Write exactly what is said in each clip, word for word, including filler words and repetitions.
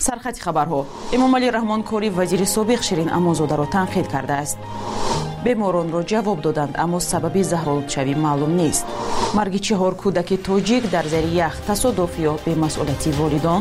سرخط خبرها. امامعلی رحمانکوری وزیر سابق شیرین امانزاده را تنقید کرده است. بیماران را جواب دادند اما سبب زهرآلودشوی معلوم نیست. مرگ چهار کودک تاجیک در زیر یخ تصادف یا بی‌مسئولیتی والدان؟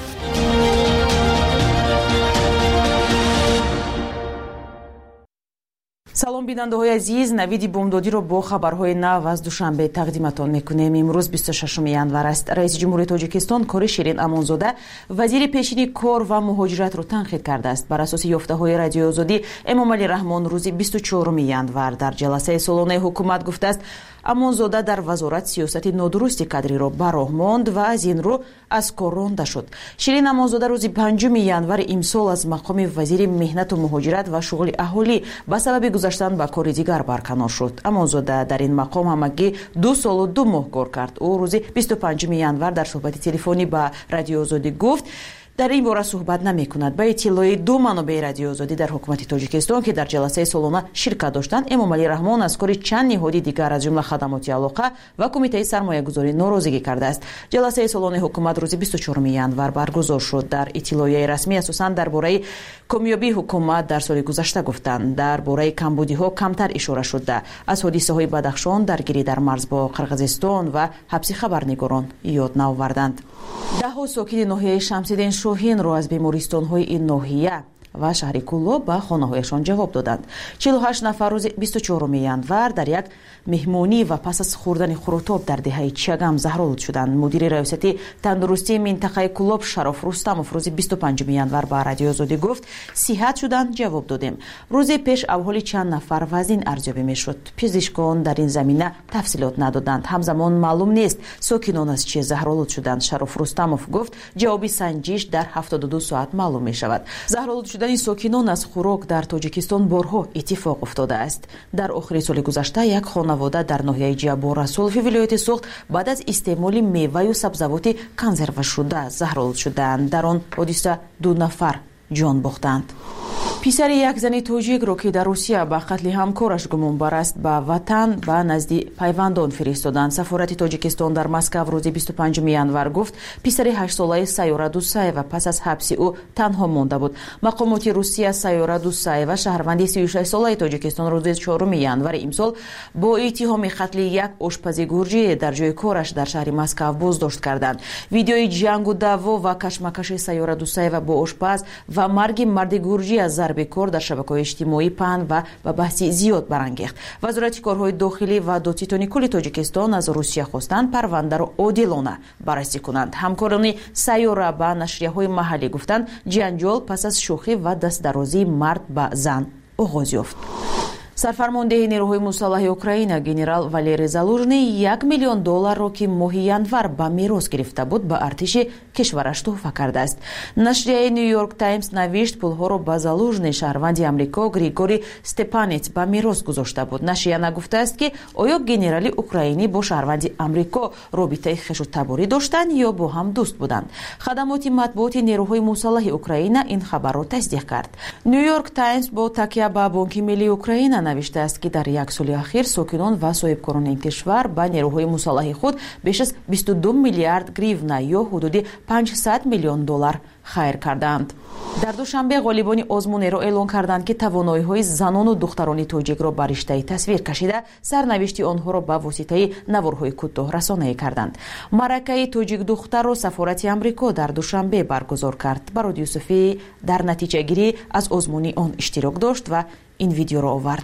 салом бинандаҳои азиз, навиди бомдодиро бо хабарҳои нав аз душанбе тақдиматон мекунем. имрӯз бисту шашуми январ аст. раиси ҷумҳурии тоҷикистон Кори Ширин Амонзода вазири пешини кор ва муҳоҷиратро танқид кардааст. бар асоси ёфтаҳои радиои озодӣ Эмомалӣ Раҳмон рӯзи бисту чоруми январ дар ҷаласаи солонаи ҳукумат гуфтааст, Амонзода дар вазорат сиёсати нодурусти кадриро бароҳ монд ва аз ин рӯ аз кор ронда шуд. Ширин Амонзода рӯзи панҷуми январи имсол аз мақоми вазири меҳнату муҳоҷират ва шуғули аҳолӣ ба сабаби гузаштан ба кори дигар барканор шуд. Амонзода дар ин мақом ҳамагӣ ду солу ду моҳ кор кард. ӯ рӯзи бисту панҷуми январ дар суҳбати телефонӣ ба радиои озодӣ гуфт дар ин бора суҳбат намекунад. ба иттилои ду манобеи радиои озодӣ дар ҳукумати Тоҷикистон ки дар ҷаласаи солона ширкат доштанд, Эмомалӣ Раҳмон аз кори чанд ниҳоди дигар аз ҷумла хадамоти алоқа ва кумитаи сармоягузорӣ норозигӣ кардааст. ҷаласаи солонаи ҳукумат рӯзи бисту чоруми январ баргузор шуд. дар иттилоияи расмӣ асосан дар бораи комёбии ҳукумат дар соли гузашта гуфтанд. дар бораи камбудиҳо камтар ишора шуда. аз ҳодисаҳои Бадахшон, даргирӣ дар марз бо Қирғизистон ва ҳабси хабарнигорон ёд наоварданд. даҳҳо сокини ноҳияи Шамсиддин Шоҳинро аз бемористонҳои ин ноҳия ва шаҳри Кулло ба хонаҳояшон ҷавоб доданд. чилу ҳашт нафар рӯзи бисту чоруми январ дар як меҳмонӣ ва пас аз хӯрдани хӯротоб дар деҳаи Чагам заҳролуд шуданд. мудири раёсати тандурустии минтақаи Куллоб Шароф Рустамов рӯзи бисту панҷуми январ ба радиои озодӣ гуфт, сиҳат шуданд, ҷавоб додем. рӯзи пеш аҳволи чанд нафар вазн арзёбӣ мешуд. пизишкон дар ин замина тафсилот надоданд. ҳамзамон маълум нест сокинон аз чӣ заҳролуд шуданд. Шароф Рустамов гуфт, ҷавоби санҷиш дар ҳафтоду ду соат маълум мешавад. заҳролуд шудани сокинон аз хӯрок дар Тоҷикистон борҳо иттифоқ уфтодааст. дар охири соли гузашта як хонавода дар ноҳияи Ҷабор Расулови вилояти Суғд баъд аз истеъмоли меваю сабзавоти консервашуда заҳролуд шуданд. дар он ҳодиса ду нафар ҷон бохтанд. писари як зани тоҷикро ки дар Русия ба қатли ҳамкораш гумонбар аст ба ватан ба назди пайвандон фиристоданд. сафорати Тоҷикистон дар Москав рӯзи бисту панҷуми январ гуфт, писари ҳаштсолаи Сайёра Дусаева пас аз ҳабси ӯ танҳо монда буд. мақомоти Русия Сайёра Дусаева шаҳрванди си и шаш солаи Тоҷикистон рӯзи чоруми январи имсол бо иттиҳоми қатли як ошпази гурҷӣ дар ҷои кораш дар шаҳри Москав боздошт карданд. видеои ҷангу даъво ва кашмакаши Сайёра Дусаева бо ошпаз ва марги марди гурҷӣ аз зарби кор дар шабакаҳои иҷтимоӣ паҳн ва ба баҳси зиёд барангехт. вазорати корҳои дохилӣ ва додситони кулли Тоҷикистон аз Русия хостанд парвандаро одилона баррасӣ кунанд. ҳамкорони Сайёра ба нашрияҳои маҳаллӣ гуфтанд, ҷанҷол пас аз шӯхӣ ва дастдарозии мард ба зан оғоз ёфт. сарфармондеҳи нерӯҳои мусаллаҳи Украина генерал Валерий Залужный як миллион долларро ки моҳи январ ба мерос гирифта буд ба артиши кишвараш туҳфа кардааст. нашрияи New York Times навишт, пулҳоро ба Залужный шаҳрванди Амрико Григорий Степанец ба мерос гузошта буд. нашрия нагуфтааст ки оё генерали украинӣ бо шаҳрванди Амрико робитаи хешутаборӣ доштанд ё бо ҳам дӯст буданд. хадамоти матбуоти нерӯҳои мусаллаҳи Украина ин хабарро тасдиқ кард. New York Times бо такя ба Бонки миллии Украина навиштааст ки дар як соли ахир сокинон ва соҳибкорони ин кишвар ба нерӯҳои мусаллаҳи худ беш аз бисту ду миллиард гривна ё ҳудуди панҷсад миллион доллар хайр кардаанд. дар душанбе ғолибони озмунеро эълон карданд ки тавоноиҳои занону духтарони тоҷикро ба риштаи тасвир кашида, сарнавишти онҳоро ба воситаи наворҳои кӯтоҳ расонае карданд. маъракаи тоҷик духтарро сафорати Амрико дар душанбе баргузор кард. Барод Юсуфӣ дар натиҷагирӣ аз озмуни он иштирок дошт ва ин видеоро овард.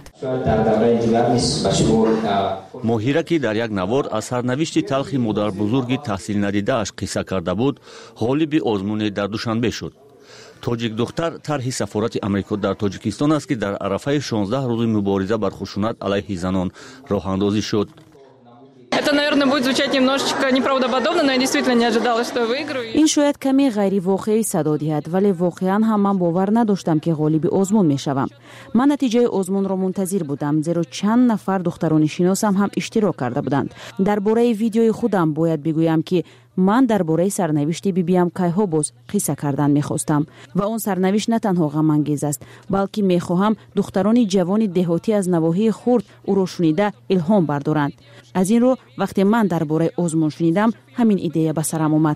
моҳира ки дар як навор аз сарнавишти талхи модарбузурги таҳсилнадидааш қисса карда буд, ғолиби озмуне дар душанбе шуд. тоҷик духтар тарҳи сафорати Амрико дар Тоҷикистон аст ки дар арафаи шонздаҳ рӯзи мубориза бар хушунат алайҳи занон роҳандозӣ шуд. Это, наверное, будет звучать немножечко неправдоподобно, но я действительно не ожидала, что я выиграю. ин шояд каме ғайривоқеӣ садо диҳад, вале воқеан ҳам ман бовар надоштам ки ғолиби озмун мешавам. ман натиҷаи озмунро мунтазир будам, зеро чанд нафар духтарони шиносам ҳам иштирок карда буданд. дар бораи видеои худам бояд бигӯям ки ман дар бораи сарнавишти бибиам кайҳо боз қисса кардан мехостам ва он сарнавишт на танҳо ғамангез аст, балки мехоҳам духтарони ҷавони деҳотӣ аз навоҳии хурд ӯро шунида илҳом бардоранд. аз ин рӯ вақте ман дар бораи озмун шунидам, ҳамин идея ба сарам омад.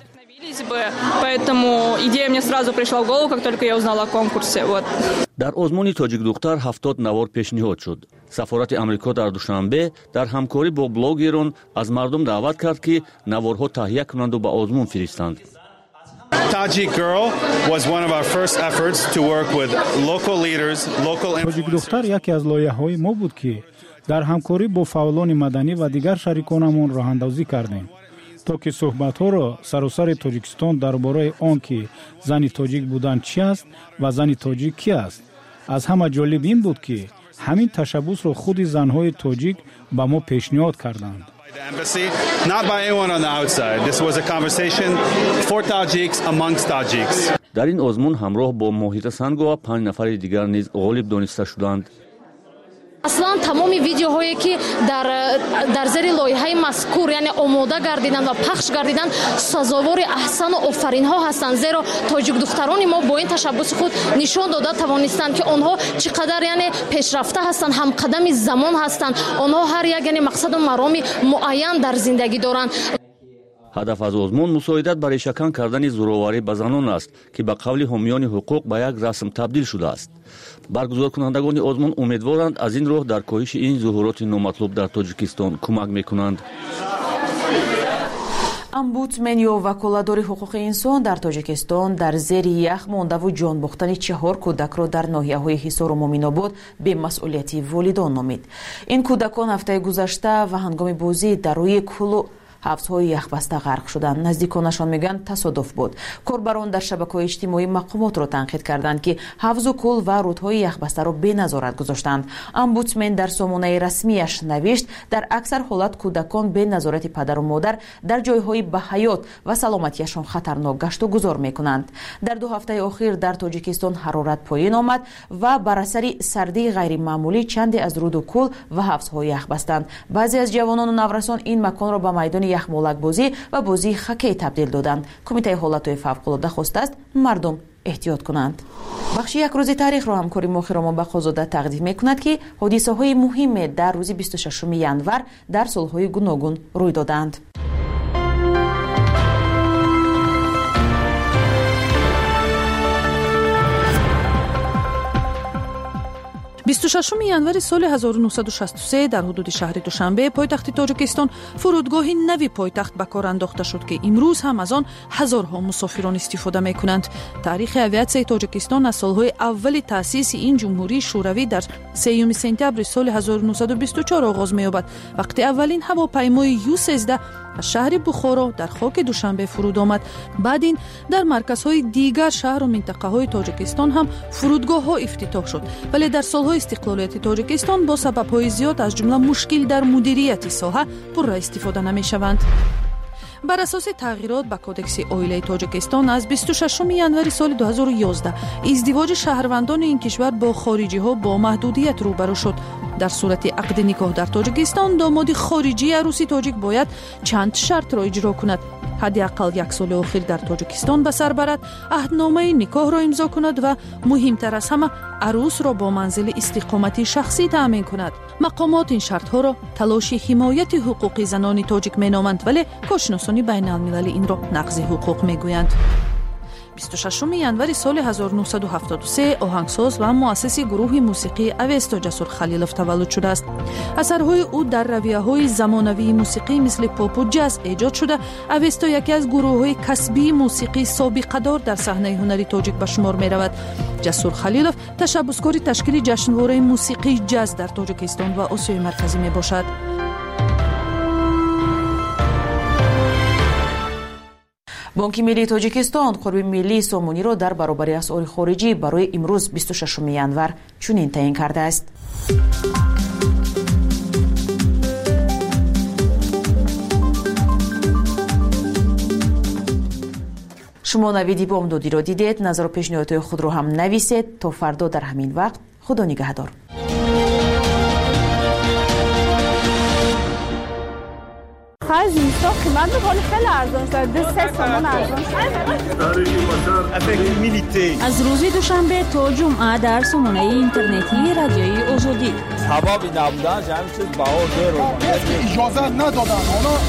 Поэтому идея мне сразу пришла в голову, как только я узнала о конкурсе. Вот. дар озмуни тоҷик духтар ҳафтод навор пешниҳод шуд. Сафорати Амрико дар Душанбе дар ҳамкорӣ бо блогерон аз мардум даъват кард ки наворҳо таҳия кунанду ба озмун фиристанд. Tajik Girl was one of our first efforts to work with local leaders, local Tajik духтар яке аз лоиҳаҳои мо буд ки дар ҳамкорӣ бо фаъолони маданӣ ва дигар шариконамон роҳандозӣ кардем, то ки суҳбатҳоро саросари Тоҷикистон дар бораи он ки зани тоҷик будан чӣ аст ва зани тоҷик кӣ аст. аз ҳама ҷолиб ин буд ки ҳамин ташаббусро худи занҳои тоҷик ба мо пешниҳод карданд. The embassy, not by anyone on the outside. This was a conversation for Tajiks amongst Tajiks. дар ин озмун ҳамроҳ бо Моҳита Сангова панҷ нафари дигар низ ғолиб дониста шуданд. аслан тамоми видеоҳое ки дар дар зери лоиҳаи мазкур яъне омода гардидан ва пахш гардидан сазовори аҳсану офаринҳо ҳастанд, зеро тоҷик духтарони мо бо ин ташаббуси худ нишон дода тавонистанд ки онҳо чӣ қадар яъне пешрафта ҳастанд, ҳамқадами замон ҳастанд. онҳо ҳар як яъне мақсаду мароми муайян дар зиндагӣ доранд. ҳадаф аз озмун мусоидат ба решакан кардани зӯроварӣ ба занон аст ки ба қавли ҳомиёни ҳуқуқ ба як расм табдил шудааст. баргузоркунандагони озмун умедворанд аз ин роҳ дар коҳиши ин зуҳуроти номатлуб дар Тоҷикистон кӯмак мекунанд. омбудсмен ё ваколадори ҳуқуқи инсон дар Тоҷикистон дар зери ях мондаву ҷон бохтани чаҳор кӯдакро дар ноҳияҳои Ҳисору Моминобод бемасъулияти волидон номид. ин кӯдакон ҳафтаи гузашта ва ҳангоми бозӣ дар рӯи кӯлу ҳавзҳои яхбаста ғарқ шуданд. наздиконашон мегӯянд тасодуф буд. корбарон дар шабакаҳои иҷтимоӣ мақомотро танқид карданд ки ҳавзу кӯл ва рудҳои яхбастаро беназорат гузоштанд. омбудсмен дар сомонаи расмияш навишт дар аксар ҳолат кӯдакон беназорати падару модар дар ҷойҳои ба ҳаёт ва саломатияшон хатарнок гашту гузор мекунанд. дар ду ҳафтаи охир дар Тоҷикистон ҳарорат поин омад ва бар асари сардии ғайримаъмулӣ чанде аз руду кӯл ва ҳавзҳо ях бастанд. баъзе аз ҷавонону наврасон ин маконро ба майдони яхмолакбозӣ ва бозии хоккей табдил доданд. Кумитаи ҳолатҳои фавқулода хостааст мардум эҳтиёт кунанд. бахши якрӯзи таърихро ҳамкори мо Хиромо Бақозода тақдим мекунад ки ҳодисаҳои муҳиме дар рӯзи бисту шашуми январ дар солҳои гуногун рӯй доданд. бисту шашуми январи соли ҳазору нуҳсаду шасту се дар ҳудуди шаҳри Душанбе, пойтахти Тоҷикистон, фурудгоҳи нави пойтахт ба кор андохта шуд ки имрӯз ҳам аз он ҳазорҳо мусофирон истифода мекунанд. таърихи авиатсияи Тоҷикистон аз солҳои аввали таъсиси ин ҷумҳурии шӯравӣ дар сеюми сентябри соли ҳазору нуҳсаду бисту чор оғоз меёбад, вақте аввалин ҳавопаймои Ю сездаҳ аз шаҳри Бухоро дар хоки Душанбе фуруд омад. баъд ин дар марказҳои дигар шаҳру минтақаҳои Тоҷикистон ҳам фурудгоҳҳо ифтитоҳ шуд, вале дар солҳои истиқлолияти Тоҷикистон бо сабабҳои зиёд аз ҷумла мушкил дар мудирияти соҳа пурра истифода намешаванд. бар асоси тағйирот ба кодекси оилаи Тоҷикистон аз бисту шашуми январи соли ду ҳазору ёздаҳ издивоҷи шаҳрвандони ин кишвар бо хориҷиҳо бо маҳдудият рӯбарӯ шуд. дар сурати ақди никоҳ дар Тоҷикистон домоди хориҷии арӯси тоҷик бояд чанд шартро иҷро кунад. ҳадди ақал як соли охир дар Тоҷикистон ба сар барад, аҳдномаи никоҳро имзо кунад ва муҳимтар аз ҳама арӯсро бо манзили истиқомати шахсӣ таъмин кунад. мақомот ин шартҳоро талоши ҳимояти ҳуқуқи занони тоҷик меноманд, вале коршиносони байналмилалӣ инро нақзи ҳуқуқ мегӯянд. бисту шашуми январи соли ҳазору нуҳсаду ҳафтоду се оҳангсоз ва муассиси гурӯҳи мусиқии Авесто Ҷасур Халилов таваллуд шудааст. асарҳои ӯ дар равияҳои замонавии мусиқӣ мисли попу ҷаз эҷод шуда, Авесто яке аз гурӯҳҳои касбии мусиқии собиқадор дар саҳнаи ҳунари тоҷик ба шумор меравад. Ҷасур Халилов ташаббускори ташкили ҷашнвораи мусиқии ҷаз дар Тоҷикистон ва Осиёи Марказӣ мебошад. бонки миллии Тоҷикистон қурби миллии сомониро дар баробари асъори хориҷӣ барои имрӯз бисту шашуми январ чунин таъин кардааст. шумо навиди бомдодиро дидед. назару пешниҳодҳои худро ҳам нависед. то фардо дар ҳамин вақт худо нигаҳдор. زیستا قیمت میکنه خیلی ارزان شده سه سامان ارزان شده. از روز دوشنبه تا جمعه در سامانه اینترنتی رادیوی آزادی سبب نبودن جمعی چیز بها داره اجازه ندادن.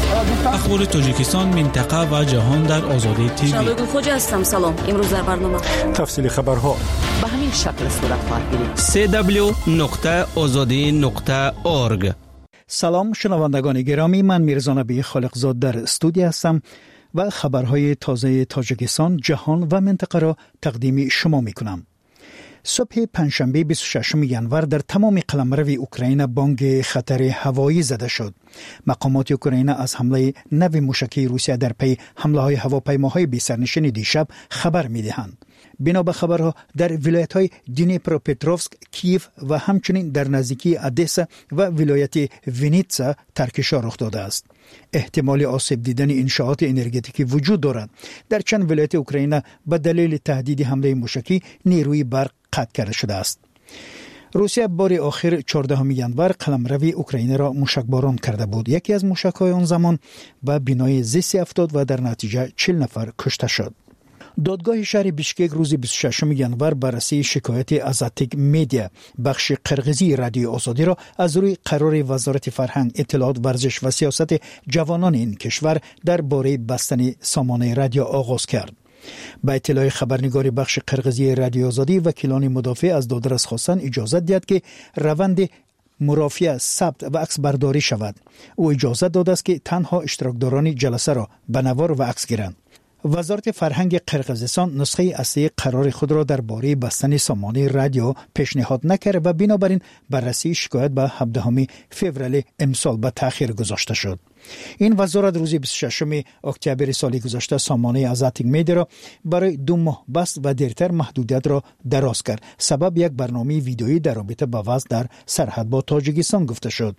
اخبار تاجیکستان، منطقه و جهان در آزادی تیوی. شادو خوجا هستم. سلام. امروز در برنامه تفصیل خبرها به همین شکل صورت خواهد گرفت. سی دبلیو نقطه آزادی نقطه اورگ. سلام شنوندگان گرامی، من میرزا نبی خالقزاد در استودیو هستم و خبرهای تازه تاجیکستان، جهان و منطقه را تقدیم شما میکنم. صبح پنجشنبه بیست و ششم ژانویه در تمام قلمرو اوکراین بانگ خطر هوایی زده شد. مقامات اوکراین از حمله نو موشکی روسیه در پی حمله های هواپیماهای بی سرنشین دیشب خبر میدهند. بنا به خبرها در ولایت های دنیپروپتروفسک، کیف و همچنین در نزدیکی ادسا و ولایت وینیتسا ترکشا رخ داده است. احتمال آسیب دیدن انشاءات انرژتیکی وجود دارد. در چند ولایت اوکراین به دلیل تهدید حمله موشکی نیروی برق قطع کرده شده است. روسیه بار آخر چهاردهم ژانویه قلمرو اوکراین را موشکباران کرده بود. یکی از موشک‌های آن زمان به بنای زیستی افتاد و در نتیجه چهل نفر کشته شد. دادگاه شهر بیشکک روز بیست و ششم ژانویه بررسی شکایت ازاتیک میدیا بخش قرقیزی رادیو آزادی را از روی قرار وزارت فرهنگ، اطلاعات، ورزش و سیاست جوانان این کشور درباره بستن سامانه رادیو آغاز کرد. با اطلاع خبرنگار بخش قرقیزی رادیو آزادی، وکیلان مدافع از دادرس خواستن اجازه داد که روند مرافعه ثبت و عکس برداری شود. او اجازه داده است که تنها اشتراکداران جلسه را به نوار و عکس گیرند. وزارت فرهنگ قرقیزستان نسخه اصلی قرار خود را درباره بستن سامانه رادیو پیشنهاد نکرد و بنابراین بررسی شکایت به هفدهم فوریه امسال به تأخیر گذاشته شد. این وزارت روز بیست و ششم اکتبر سال گذشته سامانه ازاتیک میدیا را برای دو ماه بست و دیرتر محدودیت را دراز کرد. سبب یک برنامه ویدئویی در رابطه با وضع در سرحد با تاجیکستان گفته شد.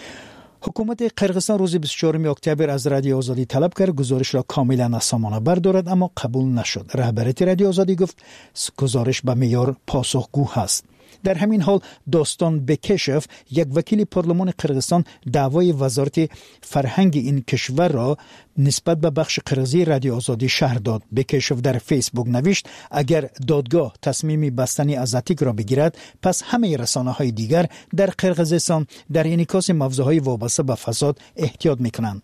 حکومت قرقیزستان روز بیست و چهارم اکتبر از رادیو آزادی طلب کرد گزارش را کاملا از سامانه بردارد، اما قبول نشد. رهبریت رادیو آزادی گفت گزارش به معیار پاسخگو است. در همین حال داستان بکشف، یک وکیل پارلمان قرقیزستان، دعوای وزارت فرهنگ این کشور را نسبت به بخش قرقیزی رادیو آزادی شرح داد. بکشف در فیسبوک نوشت اگر دادگاه تصمیم بستن ازاتیک را بگیرد، پس همه رسانه‌های دیگر در قرقیزستان در انعکاس موضوعهای وابسته به فساد احتیاط میکنند.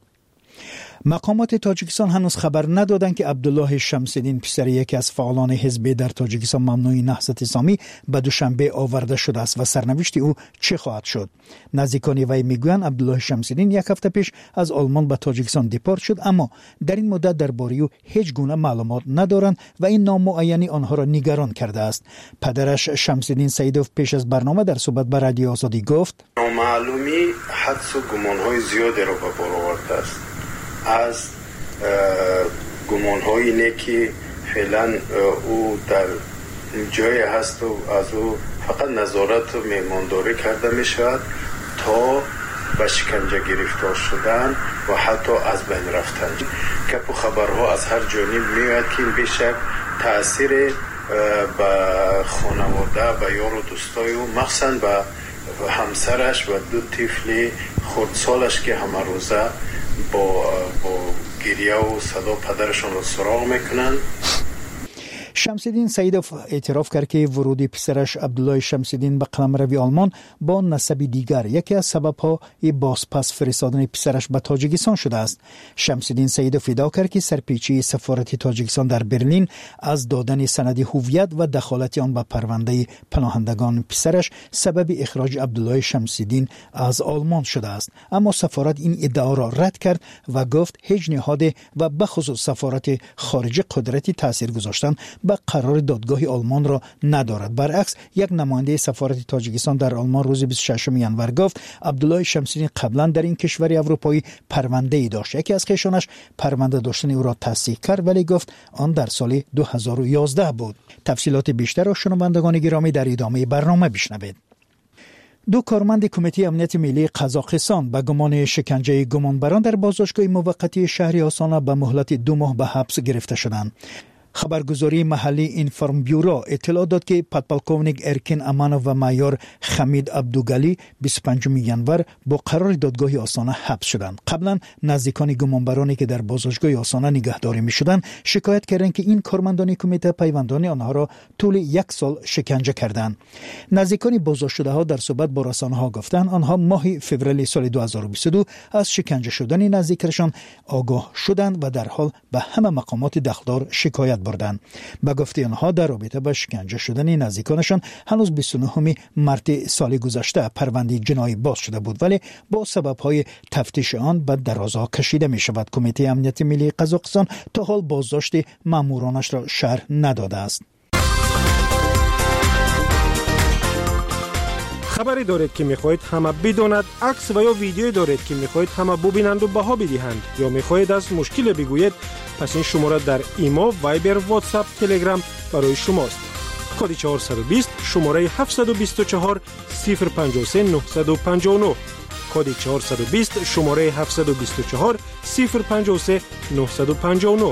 مقامات تاجیکستان هنوز خبر ندادند که عبدالله شمس‌الدین، پسر یکی از فعالان حزب در تاجیکستان ممنوع نهضت اسلامی، به دوشنبه آورده شده است و سرنوشت او چه خواهد شد. نزدیکان وی میگویند عبدالله شمس‌الدین یک هفته پیش از آلمان به تاجیکستان دیپورت شد، اما در این مدت درباره او هیچ گونه معلومات ندارند و این نامعینی آنها را نگران کرده است. پدرش شمس‌الدین سیدوف پیش از برنامه در صحبت با رادیو آزادی گفت نامعلومی حدس و گمان‌های زیادی را به بار آورده است. از گمان‌های اینه که فعلا او در جای هست و از او فقط نظارت و میمانداری کرده می شود تا به شکنجه گرفتار شدن و حتی از بین رفتن. کپ و خبرها از هر جانب میاد که این بیشک تأثیر به خانواده، به یار و دوستای او، مخصوصا به همسرش و دو طفل خردسالش که همه روزه با با گریه و صدا پدرشون رو سراغ میکنن. شمس‌الدین سیدوف اعتراف کرد که ورود پسرش عبدالله شمس‌الدین به قلمرو آلمان با نسب دیگر یکی از سبب‌های بازپس فرستادن پسرش به تاجیکستان شده است. شمس‌الدین سیدوف ادعا کرد که سرپیچی سفارت تاجیکستان در برلین از دادن سند هویت و دخالت آن به پرونده پناهندگان پسرش سبب اخراج عبدالله شمس‌الدین از آلمان شده است، اما سفارت این ادعا را رد کرد و گفت هیچ نهاد و بخصوص سفارت خارجه قدرتی تاثیر گذاشتن به قرار دادگاه آلمان را ندارد. برعکس یک نماینده سفارت تاجیکستان در آلمان روز بیست و ششم ژانویه گفت عبدالله شمس‌الدین قبلا در این کشور اروپایی پرونده ای داشت. یکی از خویشانش پرونده داشتن او را تصدیق کرد، ولی گفت آن در سال دو هزار و یازده بود. تفصیلات بیشتر را شنوندگان گرامی در ادامه برنامه بشنوید. دو کارمند کمیته امنیت ملی قزاقستان به گمان شکنجه گمانبران در بازداشتگاه موقتی شهر آسانا به مهلت دو ماه به حبس گرفته شدند. خبرگزاری محلی اینفارم بیورو اطلاع داد که پادپالکوونیک ارکین امانوف و مایور خمید عبدوگلی بیست و پنجم ژانویه با قرار دادگاه آستانه حبس شدند. قبلا نزدیکان گمانبرانی که در بازداشتگاه آستانه نگهداری می‌شدند شکایت کردند که این کارمندان کمیته پیوندان آنها را طول یک سال شکنجه کردند. نزدیکان بازداشت‌شده‌ها در صحبت با رسانه‌ها گفتند آنها ماه فوریه سال دو هزار و بیست و دو از شکنجه شدن نزدیکشان آگاه شدند و در حال به همه مقامات دخلدار شکایت بردند. به گفته آنها در رابطه با شکنجه شدن نزدیکانشان هنوز بیست و نه مارس سال گذشته پرونده جنایی باز شده بود، ولی با سبب‌های تفتیش آن به درازها کشیده می شود. کمیته امنیت ملی قزاقستان تا حال بازداشت مامورانش را شرح نداده است. خبری دارید که میخواهید همه بداند، عکس و یا ویدیویی دارید که میخواهید همه ببینند و بها بدهند، یا میخواهید از مشکل بگویید، پس این شماره در ایمو، وایبر، واتساپ، تلگرام برای شماست. کد چهارصد و بیست شماره هفتصد و بیست و چهار صفر پنجاه و سه نهصد و پنجاه و نه. کد چهارصد و بیست شماره هفتصد و بیست و چهار صفر پنجاه و سه نهصد و پنجاه و نه.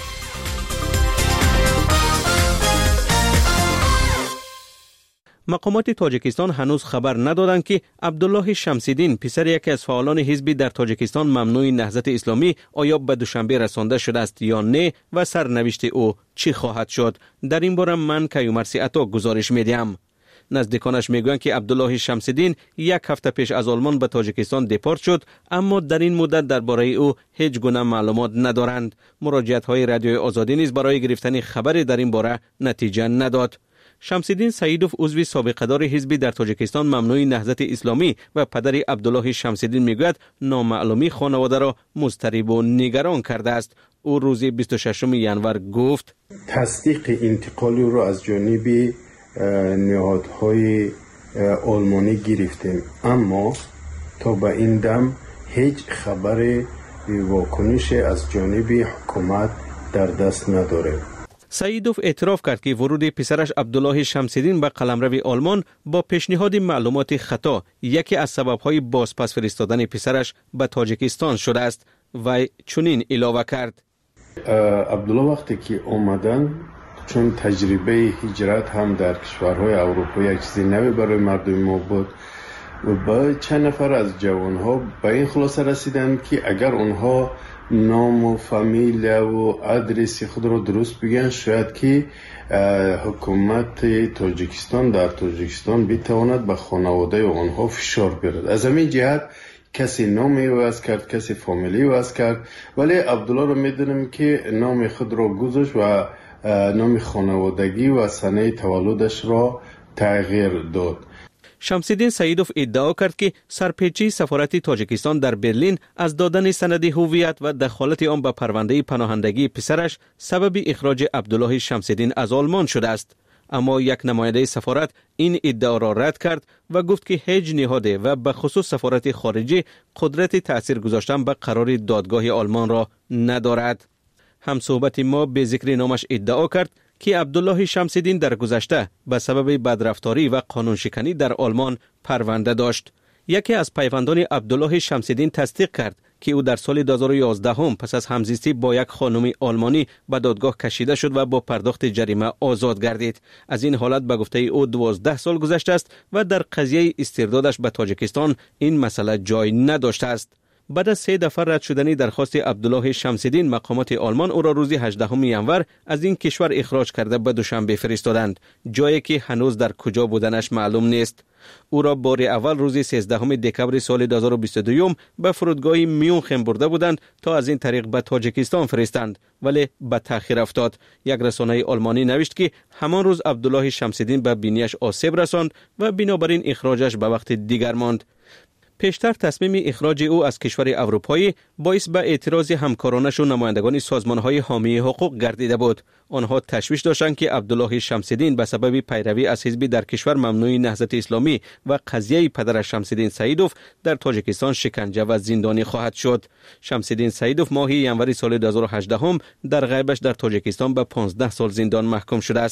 مقامات تاجیکستان هنوز خبر ندادند که عبدالله شمس‌الدین پسر یکی از فعالان حزبی در تاجیکستان ممنوع نهضت اسلامی آیا به دوشنبه رسانده شده است یا نه و سرنوشت او چی خواهد شد. در این باره من کیومرثی عطا گزارش میدیم. نزدیکانش میگویند که عبدالله شمس‌الدین یک هفته پیش از آلمان به تاجیکستان دپارت شد، اما در این مدت درباره او هیچ گونه معلومات ندارند. مراجعت‌های رادیوی آزادی نیز برای گرفتن خبری در این باره نتیجه نداد. شمس‌الدین سعیدوف عضو سابقه‌دار حزبی در تاجیکستان ممنوع نهضت اسلامی و پدر عبدالله شمس‌الدین میگوید نامعلومی خانواده را مضطرب و نگران کرده است. او روز بیست و ششم ژانویه گفت تصدیق انتقال او را از جانب نهادهای آلمانی گرفتیم، اما تا به این دم هیچ خبر واکنش از جانب حکومت در دست نداریم. سعیدوف اعتراف کرد که ورود پسرش عبدالله شمس‌الدین به قلمرو آلمان با پیشنهاد معلومات خطا یکی از سبب‌های بازپس فرستادن پسرش به تاجیکستان شده است و چنین اضافه کرد. عبدالله وقتی که آمدن، چون تجربه هجرت هم در کشورهای اروپایی یک چیز نوی برای مردم ما بود و با چند نفر از جوانها به این خلاصه رسیدن که اگر اونها نام و فامیل و آدرس خود را درست بگن، شاید که حکومت تاجیکستان در تاجیکستان بتواند به خانواده آنها فشار بیارد. از همین جهت کسی نامی وضع کرد، کسی فامیلی وضع کرد، ولی عبدالله را میدونم که نام خود را گذاشت و نام خانوادگی و سنه تولدش را تغییر داد. شمس‌الدین سعیدوف ادعا کرد که سرپیچی سفارت تاجیکستان در برلین از دادن سند هویت و دخالت آن به پرونده پناهندگی پسرش سبب اخراج عبدالله شمس‌الدین از آلمان شده است. اما یک نماینده سفارت این ادعا را رد کرد و گفت که هیچ نهاده و به خصوص سفارت خارجی قدرت تأثیر گذاشتن به قرار دادگاه آلمان را ندارد. همصحبت ما به ذکر نامش ادعا کرد که عبدالله شمس‌الدین در گذشته به سبب بدرفتاری و قانون شکنی در آلمان پرونده داشت. یکی از پیوندان عبدالله شمس‌الدین تصدیق کرد که او در سال دو هزار و یازده هم پس از همزیستی با یک خانم آلمانی به دادگاه کشیده شد و با پرداخت جریمه آزاد گردید. از این حالت به گفته او دوازده سال گذشته است و در قضیه استردادش به تاجیکستان این مسئله جای نداشته است. بعد از سه دفعه رد شدنی درخواست عبدالله شمس‌الدین، مقامات آلمان او را روز هجدهم ژانویه از این کشور اخراج کرده به دوشنبه فرستادند، جایی که هنوز در کجا بودنش معلوم نیست. او را بار اول روز سیزدهم دکمبر سال دو هزار و بیست و دو به فرودگاه میونخن برده بودند تا از این طریق به تاجیکستان فرستند، ولی به تأخیر افتاد. یک رسانه آلمانی نوشت که همان روز عبدالله شمس‌الدین به بینیش آسیب رساند و بنابراین اخراجش به وقت دیگر ماند. پیشتر تصمیم اخراج او از کشور اروپایی باعث به اعتراض همکارانش و نمایندگان سازمان‌های حامی حقوق گردیده بود. آنها تشویش داشتند که عبدالله شمس‌الدین به سبب پیروی از حزبی در کشور ممنوع نهضت اسلامی و قضیه پدرش شمس‌الدین سعیدوف در تاجیکستان شکنجه و زندانی خواهد شد. شمس‌الدین سعیدوف ماه ژانویه سال دو هزار و هجده هم در غیبش در تاجیکستان به پانزده سال زندان محکوم شده است.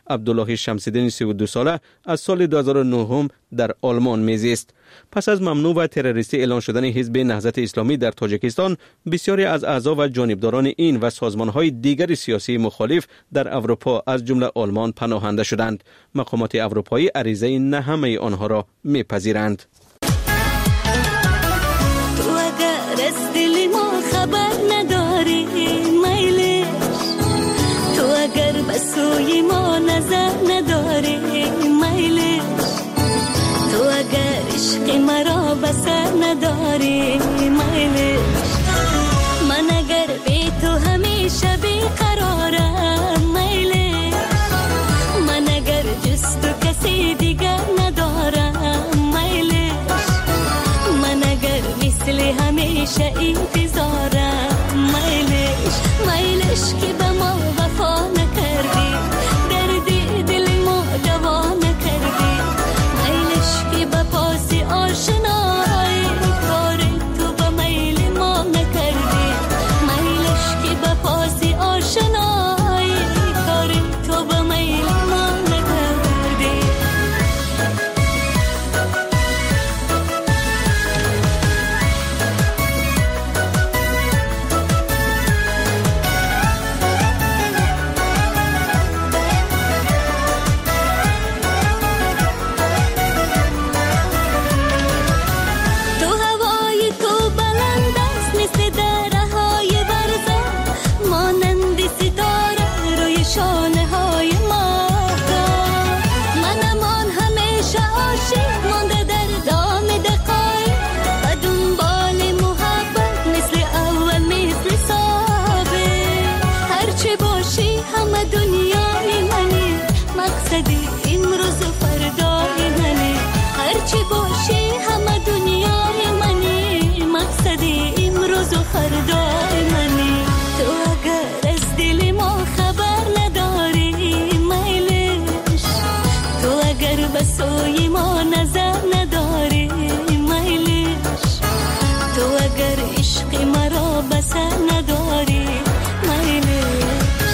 عبدالله شمس‌الدین سی و دو ساله از سال دو هزار و نه در آلمان میزیست. پس از ممنوع و تروریستی اعلان شدن حزب نهضت اسلامی در تاجیکستان، بسیاری از اعضا و جانبداران این و سازمان‌های دیگر سیاسی مخالف در اروپا از جمله آلمان پناهنده شدند. مقامات اروپایی عریضه نه همه آنها را میپذیرند. تو اگر از دل ما خبر نداری میلش، تو اگر به سوی ما نظر نداری میلش، تو اگر عشق مرا بسر نداری میلش، من اگر بی تو همیشه بیقرارم میلش، من اگر جز تو کسی دیگر ندارم میلش، من اگر مثل همیشه انتظارم میلش، میلش که به ما وفا نکردی، دردی دل ما دوا نکردی، میلش که به پاس آشنایی کار تو به میل ما نکردی، میلش که به پاس آشنایی کار تو به میل ما نکردی. تو هوای تو بلند است مثل درهای برزه، مانند ستاره روی شانه های ماهتاب، منمان همیشه عاشق مانده در دام دقایق و دنبال محبت مثل اول مثل سابق، هرچه باشی همه دنیای منی، مقصدی امروز و فردای منی، هرچه باشی همه دنیای منی، مقصدی امروز و فردای منی، تو اگر از دل ما خبر نداری میلش، تو اگر به سوی ما نظر نداری میلش، تو اگر عشق مرا بسر نداری میلش.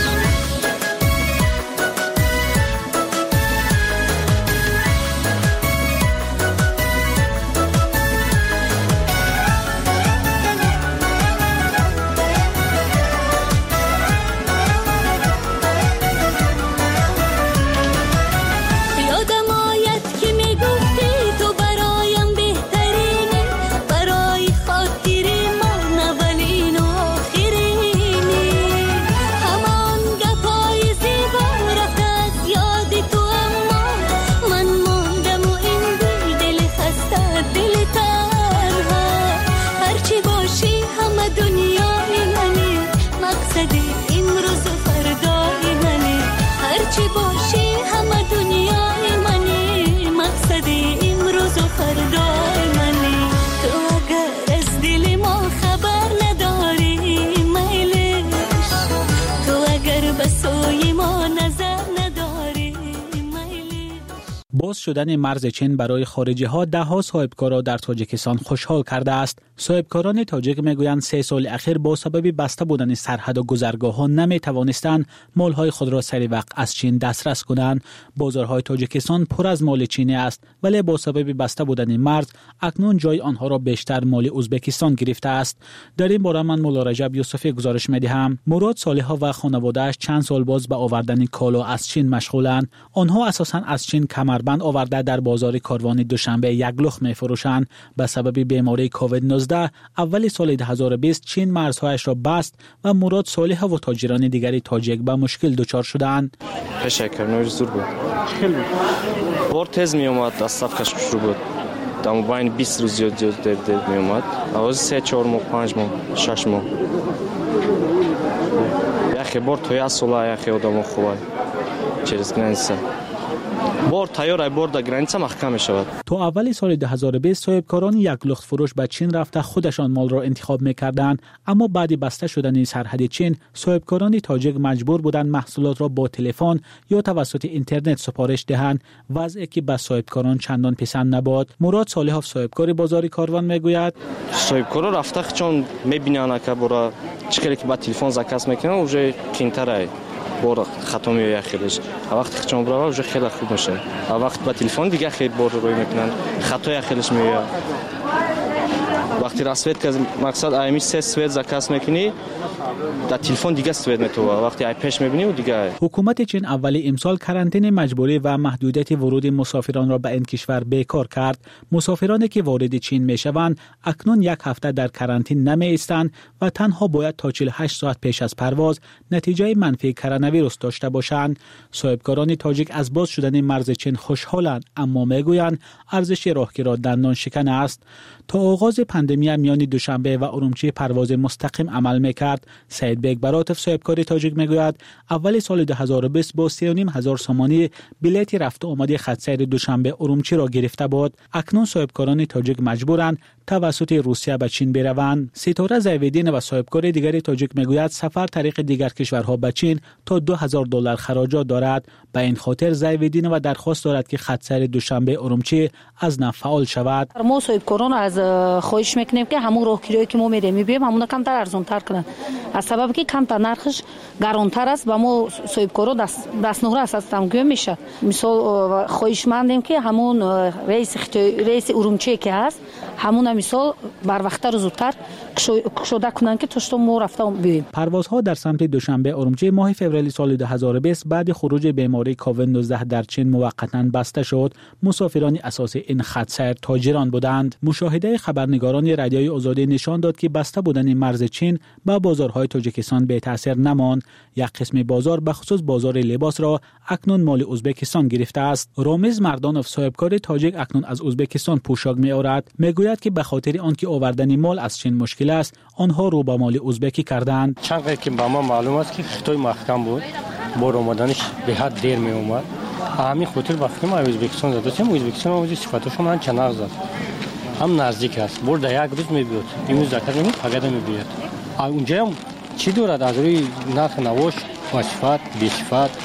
یادم آید که میگفتی تو برایم بهترینی، برای خاطر من اولین و آخرینی، همان گپای زیبا رفت از یاد تو، اما من ماندم و این دل دل خسته دل تنها، هرچی باشی همه دنیای منی، مقصدی امروز و فردای منی، هرچی باشی همه دنیای منی، مقصدی امروز و فردای منی، تو اگر از دل ما خبر نداری میلش، تو اگر به سوی ما نظر نداری میلش. باز شدن مرز چین برای خارجی ها ده ها صاحبکارا در تاجیکستان خوشحال کرده است. صاحبکاران تاجیک میگویند سه سال اخیر با سبب بسته بودن سرحد و گذرگاه ها نمی توانستند مال های خود را سری وقت از چین دسترس کنند. بازارهای تاجیکستان پر از مال چینی است، ولی با سبب بسته بودن مرز اکنون جای آنها را بیشتر مال ازبکستان گرفته است. در این باره من مولا رجب یوسفی گزارش میدهم. مراد صالحا و خانواده‌اش چند سال باز به آوردن کالا از چین مشغولند. آنها اساساً از چین کمربند آورده در بازار کاروان دوشنبه یک لخت می‌فروشند. به سبب بیماری کووید نوزده اول سال دو هزار و بیست چین مرزهایش را بست و مراد صالحا و تاجران دیگری تاجیک به مشکل دچار شدند. پشکرنوش زور بود. بار تز می اومد، از صفکش شروع بود. در بین بیست روز زیاد زیاد در در می اومد. آواز سه چهار ماه پنج ماه شش ماه. یخی بار توی اصلا یخی آدم خوبه. چیز گرانسه. بار تیار بار در گرانسه محکم می شود. تو اول سال دو هزار و بیست صاحبکاران یک لخت فروش به چین رفته خودشان مال را انتخاب می‌کردند، اما بعد بسته شدن سرحد چین صاحبکاران تاجیک مجبور بودند محصولات را با تلفن یا توسط اینترنت سفارش دهند، وضعی که به صاحبکاران چندان پسند نبود. مراد صالحов صاحبکار بازار کاروان میگوید صاحبکارا رفته چون می‌بینن که برای چیکاری که با تلفن زکاس میکنن уже کینتره بار خطا میاد خیلیش وقتی چون برای вже خیلی خوب میشه وقتی با تلفن دیگه خیلی بار روی میکنن خطای خیلیش میاد وقتی راسویت که مقصد ایمی سه سویت زکاس میکنی در تلفن دیگه سویت میتوه وقتی ای پیش میبینی و دیگه. حکومت چین اول امسال کرانتین مجبوری و محدودیت ورود مسافران را به این کشور بیکار کرد. مسافرانی که وارد چین میشوند اکنون یک هفته در کرانتین نمی ایستند و تنها باید تا چهل و هشت ساعت پیش از پرواز نتیجه منفی کرونا ویروس داشته باشند. صاحبکاران تاجیک از باز شدن مرز چین خوشحالند اما میگویند ارزش راهگیری دندان شکن است. تا آغاز پاندمی میان دوشنبه و ارومچی پرواز مستقیم عمل میکرد. سعید بیگ براتف صاحبکار تاجیک میگوید اول سال دو هزار و بیست با سه و نیم هزار سومانی بلیت رفت و آمد خط سیر دوشنبه ارومچی را گرفته بود. اکنون صاحبکاران تاجیک مجبورند توسط روسیه به چین بروند. ستاره زیویدین و صاحبکار دیگری تاجیک میگوید سفر طریق دیگر کشورها به چین تا دو هزار دلار خراجات دارد. به این خاطر زیویدین و درخواست دارد که خط سیر دوشنبه ارومچی از نو فعال شود. ما صاحبکاران از خواهش میکنیم که همون راهگیری که ما میریم میبینیم همون کمتر ارزان‌تر کنن از سبب که کمتر نرخش گرانتر است و ما صاحبکارا دست دستنهره است تمگو میشه. مثال خواهش مندیم که همون رئیس رئیس ارومچی که هست همون مثال بر وقتتر و زودتر کشوده کنن که تا ما رفته ببینیم. پروازها در سمت دوشنبه ارومچی ماه فوریه سال دو هزار و بیست بعد خروج بیماری کووید نوزده در چین موقتا بسته شد. مسافران اساسی این خط سیر تاجران بودند. مشاهده خبرنگاران رادیوی آزادی نشان داد که بسته بودن مرز چین با بازارهای تاجیکستان بی تاثیر نماند. یک قسم بازار به خصوص بازار لباس را اکنون مال ازبکستان گرفته است. رامز مردانوف صاحبکار تاجیک اکنون از ازبکستان پوشاک می آورد. میگوید که به خاطر آنکه آوردن مال از چین مشکل است آنها رو به مال ازبکی کردند. چند وقت که به ما معلوم است که خطای محکم بود بار آمدنش به حد دیر می اومد همین خاطر با فکر ما ازبکستان زده چون ازبکستان اوج صفاتش من چنار زد هم نزدیک است برد یک روز می بیاد امروز زکات نمی فقط می بیاد اونجا هم چی دارد از روی نرخ نواش با صفات بی صفات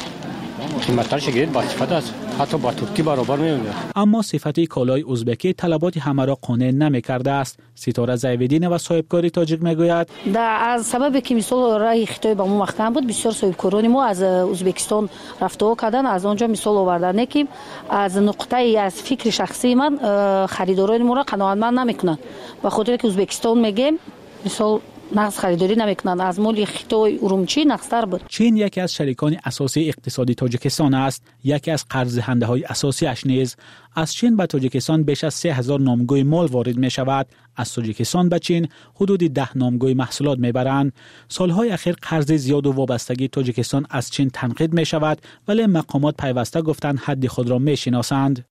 قیمتش گرید با صفات است حتی با ترکی برابر می‌آید. اما صفت کالای ازبکی طلبات همه را قانع نمی‌کرده است. ستاره زیویدین و صاحبکار تاجیک میگوید در از سبب که مثال راه خطای با ما محکم بود بسیار صاحبکاران ما از ازبکستان رفته کردن از آنجا مثال آوردن که از نقطه از فکر شخصی من خریداران ما را قناعتمند نمی‌کنند به خاطر که ازبکستان میگیم مثال نقص خریداری نمیکنند از مال خطای ارومچی نقص‌تر بود. چین یکی از شریکان اساسی اقتصادی تاجیکستان است. یکی از قرض دهنده‌های اساسی اش نیز از چین به تاجیکستان بیش از سه هزار نامگوی مال وارد می شود. از تاجیکستان به چین حدود ده نامگوی محصولات می برند. سالهای اخیر قرض زیاد و وابستگی تاجیکستان از چین تنقید می شود ولی مقامات پیوسته گفتند حد خود را می شناسند.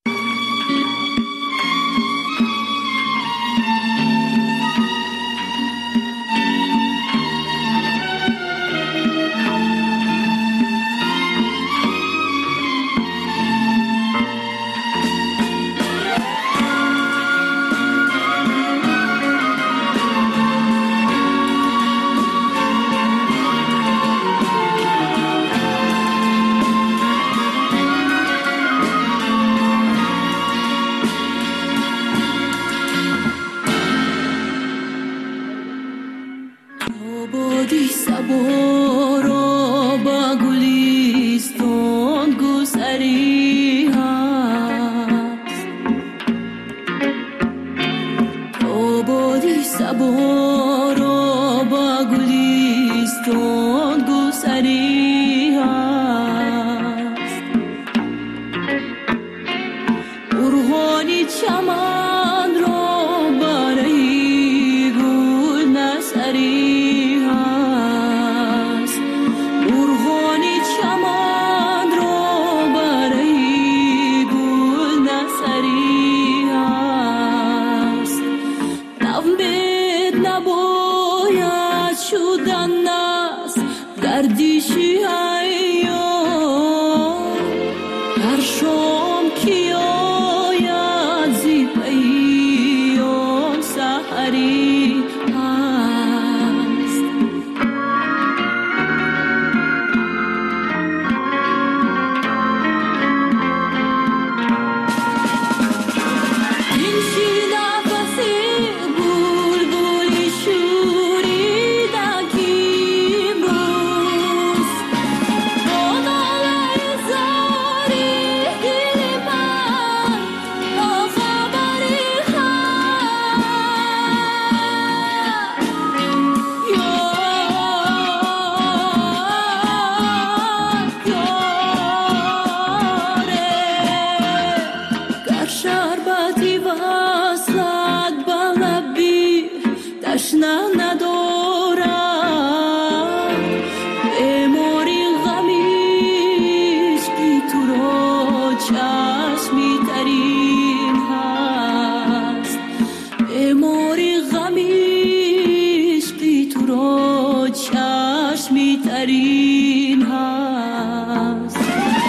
چشمی ترین هست بیماری غمی عشقی تو را چشمی ترین هست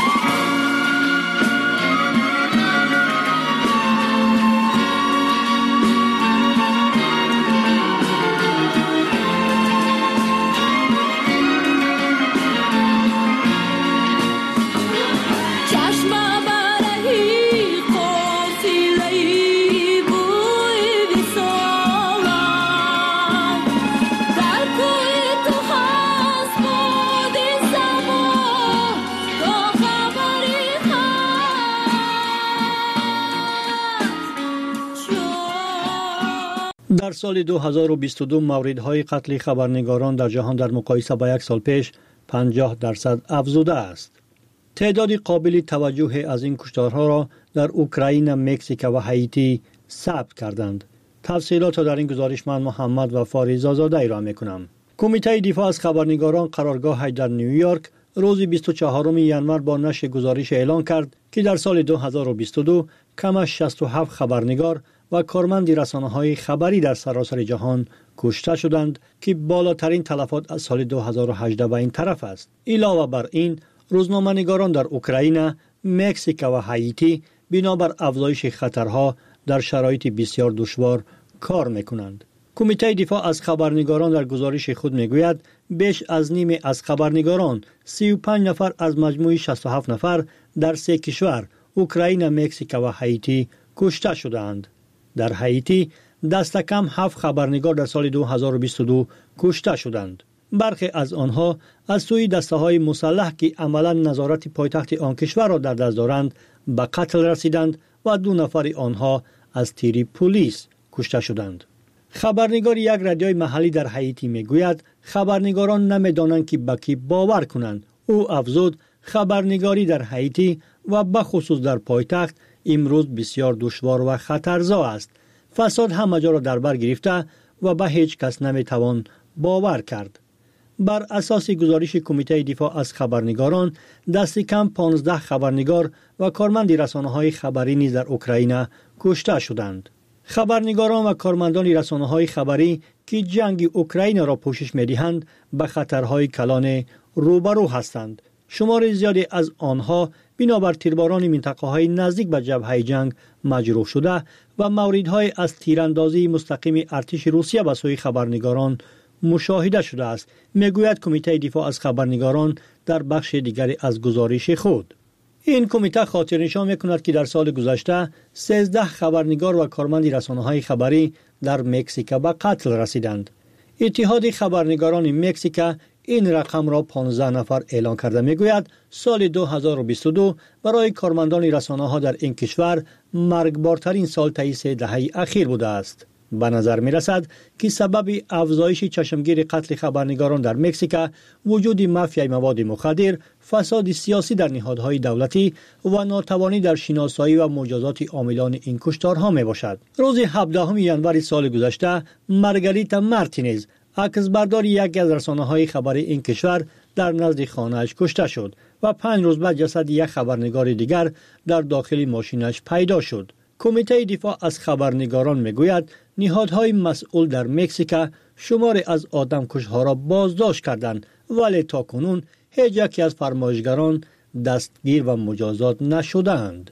در سال دو هزار و بیست و دو موردهای قتل خبرنگاران در جهان در مقایسه با یک سال پیش پنجاه درصد افزوده است. تعداد قابل توجه از این کشتارها را در اوکراین، مکزیک و هایتی ثبت کردند. تفصیلات را در این گزارش من محمد و فاریز آزاده ارائه می‌کنم. کمیته دفاع از خبرنگاران قرارگاه در نیویورک روز بیست و چهارم ژانویه با نشر گزارش اعلان کرد که در سال دو هزار و بیست و دو کم از شصت و هفت خبرنگار و کارمند رسانه‌های خبری در سراسر جهان کشته شدند که بالاترین تلفات از سال دو هزار و هجده به این طرف است. علاوه بر این، روزنامه‌نگاران در اوکراین، مکزیک و هایتی بنابر افزایش خطرها در شرایط بسیار دشوار کار می‌کنند. کمیته دفاع از خبرنگاران در گزارش خود می‌گوید بیش از نیم از خبرنگاران، سی و پنج نفر از مجموع شصت و هفت نفر در سه کشور، اوکراین، مکزیک و هایتی کشته شدند. در هایتی دست کم هفت خبرنگار در سال دو هزار و بیست و دو کشته شدند. برخی از آنها از سوی دسته‌های مسلح که عملاً نظارت پایتخت آن کشور را در دست دارند به قتل رسیدند و دو نفر آنها از تیر پلیس کشته شدند. خبرنگار یک رادیوی محلی در هایتی میگوید خبرنگاران نمیدانند که به کی باور کنند. او افزود خبرنگاری در هایتی و به خصوص در پایتخت امروز بسیار دشوار و خطرزا است. فساد همه جا را در بر گرفته و به هیچ کس نمیتوان باور کرد. بر اساس گزارش کمیته دفاع از خبرنگاران، دست کم پانزده خبرنگار و کارمند رسانه‌های خبری نیز در اوکراین کشته شدند. خبرنگاران و کارمندان رسانه‌های خبری که جنگ اوکراین را پوشش می‌دهند به خطرهای کلان روبرو هستند. شمار زیادی از آنها بنابر تیرباران منطقه‌های نزدیک به جبهه جنگ مجروح شده و موردهای از تیراندازی مستقیم ارتش روسیه به سوی خبرنگاران مشاهده شده است، میگوید کمیته دفاع از خبرنگاران در بخش دیگری از گزارش خود. این کمیته خاطرنشان میکند که در سال گذشته سیزده خبرنگار و کارمند رسانه‌های خبری در مکزیک به قتل رسیدند. اتحاد خبرنگاران مکزیک این رقم را پانزده نفر اعلان کرده. میگوید سال دو هزار و بیست و دو برای کارمندان رسانه‌ها در این کشور مرگبارترین سال طی سه دهه اخیر بوده است. به نظر می رسد که سبب افزایش چشمگیر قتل خبرنگاران در مکزیک وجود مافیای مواد مخدر، فساد سیاسی در نهادهای دولتی و ناتوانی در شناسایی و مجازات عاملان این کشتارها می باشد. روز هفدهم ژانویه سال گذشته مارگاریتا مارتینز، عکسبردار یکی از رسانه‌های خبری این کشور، در نزد خانه‌اش کشته شد و پنج روز بعد جسد یک خبرنگار دیگر در داخل ماشینش پیدا شد. کمیته دفاع از خبرنگاران میگوید نهادهای مسئول در مکزیک شماری از آدمکش‌ها را بازداشت کردند، ولی تاکنون هیچ یکی از فرمایشگران دستگیر و مجازات نشدند.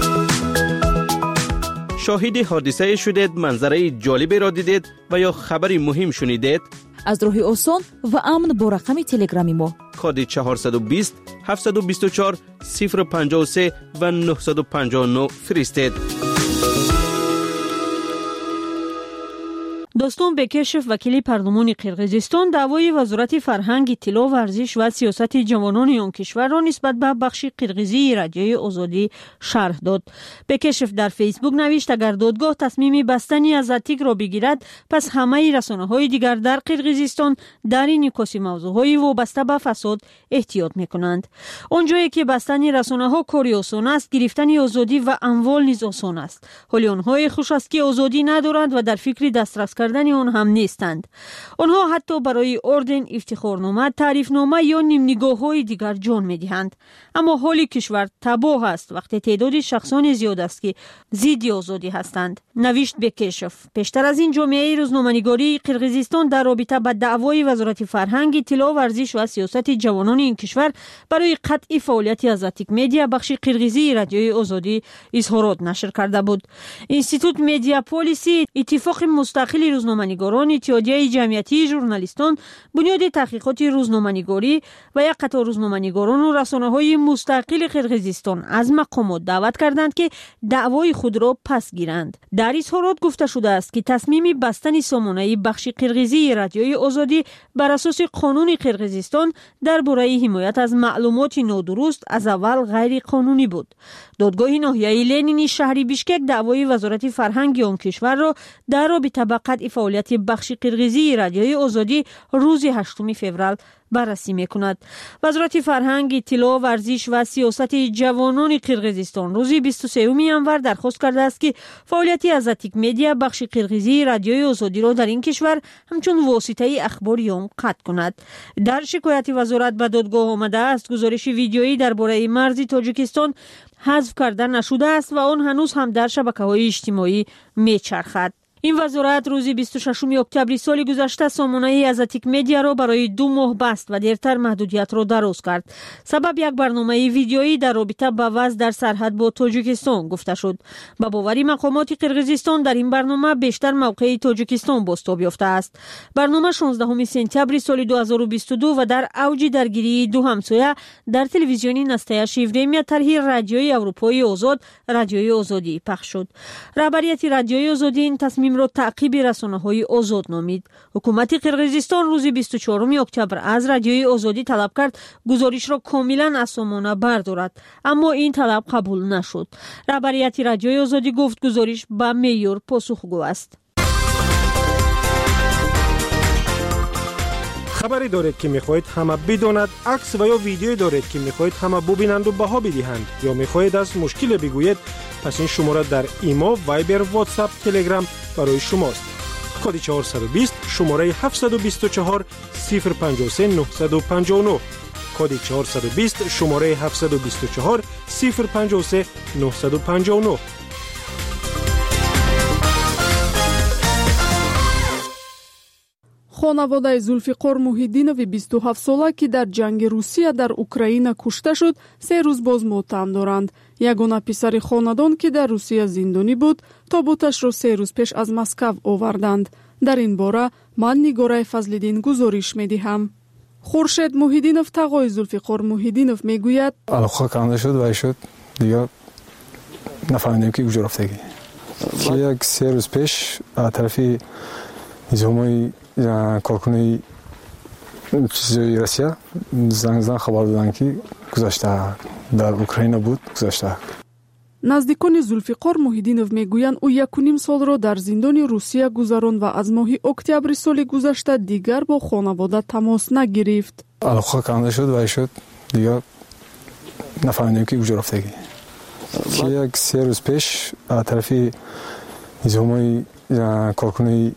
شاهد حادثه شدید، منظره جالبی را دیدید و یا خبری مهم شنیدید؟ از راه آسان و امن با رقم تلگرامی ما کد چهارصد و بیست هفتصد و بیست و چهار صفر پنجاه و سه و نهصد و پنجاه و نه فرستید. دوستان، بکشف وکیل پارلمان قرقیزستان دعوای وزارت فرهنگ، اطلاع، ورزش و سیاست جوانان آن کشور را نسبت به بخش قرقیزی رادیوی آزادی شرح داد. بکشف در فیسبوک نوشت اگر دادگاه تصمیم بستنی از اتیک را بگیرد، پس همه رسانه‌های دیگر در قرقیزستان در این نکاسی موضوعهای وابسته به فساد احتیاط می‌کنند. آنجایی که بستن رسانه‌ها کاری آسان است، گرفتن آزادی و اموال نیز آسان است. حالی آنها خوش است که آزادی ندارند و در فکر دسترس کردن کردن آن هم نیستند. آنها حتی برای اردن، افتخارنامه، تعریفنامه یا نیمنگاه‌های دیگر جان می‌دهند. اما حال کشور تباه است وقتی تعداد شخصان زیاد است که ضد آزادی هستند. نوشت بکشف. پیشتر از این جامعه روزنامه‌نگاری قرقیزستان در رابطه با دعوای وزارت فرهنگ، اطلاع، ورزش و سیاست جوانان این کشور برای قطع فعالیت ازاتیک مدیا بخش قرقیزی رادیوی آزادی اظهارات نشر کرده بود. اینستیتوت مدیا پالیسی، اتفاق مستقل روزنامه‌نگاران، اتحادیه جمعیتی ژورنالیستان، بنیاد تحقیقات روزنامه‌نگاری و یک قطار روزنامه‌نگاران و رسانه‌های مستقل قرقیزستان از مقامات دعوت کردند که دعوای خود را پس گیرند. در اظهارات گفته شده است که تصمیم بستن سامانه بخش قرقیزی رادیوی آزادی بر اساس قانون قرقیزستان درباره حمایت از معلومات نادرست از اول غیر قانونی بود. دادگاه ناحیه لنینی شهر بیشکک دعوای وزارت فرهنگ آن کشور را در رابطه با قطع فعالیت بخش قرقیزی رادیوی آزادی روز هشتم فوریه بررسی می‌کند. وزارت فرهنگ، اطلاع، ورزش و سیاست جوانان قرقیزستان روز بیست و سوم ژانویه درخواست کرده است که فعالیت ازاتیک مدیا بخش قرقیزی رادیوی آزادی را در این کشور همچون واسطه اخباری آن قطع کند. در شکایت وزارت به دادگاه آمده است گزارش ویدیویی درباره مرز تاجیکستان حذف کرده نشده است و آن هنوز هم در شبکه‌های اجتماعی میچرخد. این وزارت روز بیست و ششم اکتبر سال گذشته سامانه ازاتیک مدیا را برای دو ماه بست و دیرتر محدودیت را دراز کرد. سبب یک برنامه ویدیویی در رابطه با وضع در سرحد با تاجیکستان گفته شد. با باوری مقامات قرقیزستان در این برنامه بیشتر موقع تاجیکستان بازتاب یافته است. برنامه شانزدهم سپتامبر سال دو هزار و بیست و دو و در اوج درگیری دو همسایه در تلویزیون نسته شیفریم طرح رادیوی اروپایی آزاد، رادیوی آزادی پخش شد. رهبریت رادیوی آزادی این تصمیم را تعقیب رسانه‌های آزاد نامید. حکومت قرقیزستان روز بیست و چهارم اکتبر از رادیوی آزادی طلب کرد گزارش را کاملا از سامانه بردارد، اما این طلب قبول نشد. رهبریت رادیوی آزادی گفت گزارش به معیار پاسخگو است. خبری دارید که میخواهید همه بداند، عکس و یا ویدیویی دارید که میخواهید همه ببینند و بها بدهند یا میخواهید از مشکل بگویید، پس این شماره در ایما، وایبر، واتساپ، تلگرام برای شماست. کد چهارصد و بیست شماره هفتصد و بیست و چهار صفر پنجاه و سه نهصد و پنجاه و نه. کد چهارصد و بیست شماره هفتصد و بیست و چهار صفر پنجاه و سه نهصد و پنجاه و نه. خانواده زولفیقار موحیدینوی بیست و هفت ساله که در جنگ روسیه در اوکراین کشته شد سه روز باز ماتم دارند. یگانه پسر خاندان که در روسیه زندانی بود تابوتش را سه روز پیش از مسکو آوردند. در این باره من نگاره فضل‌الدین گزارش می‌دهم. خورشید موحیدینов تقای زولفیقار موحیدینов میگوید علاقه کنده شد و شد دیگه نفهمیدیم که کجا رفته که یک سه روز پیش از طرف نظامی کارکنه چیزی روسیه زنگ زنگ خبر دادن که گذشته در اوکراین بود گذشته. نزدیکان زولفیقار موحیدینов میگویند او یک و نیم سال را در زندان روسیه گذراند و از ماه اکتبر سال گذشته دیگر با خانواده تماس نگرفت. علاقه کنده شد و شد دیگه نفهمیدیم که کجا رفته که یک سه روز پیش از طرف نظامی کارکنه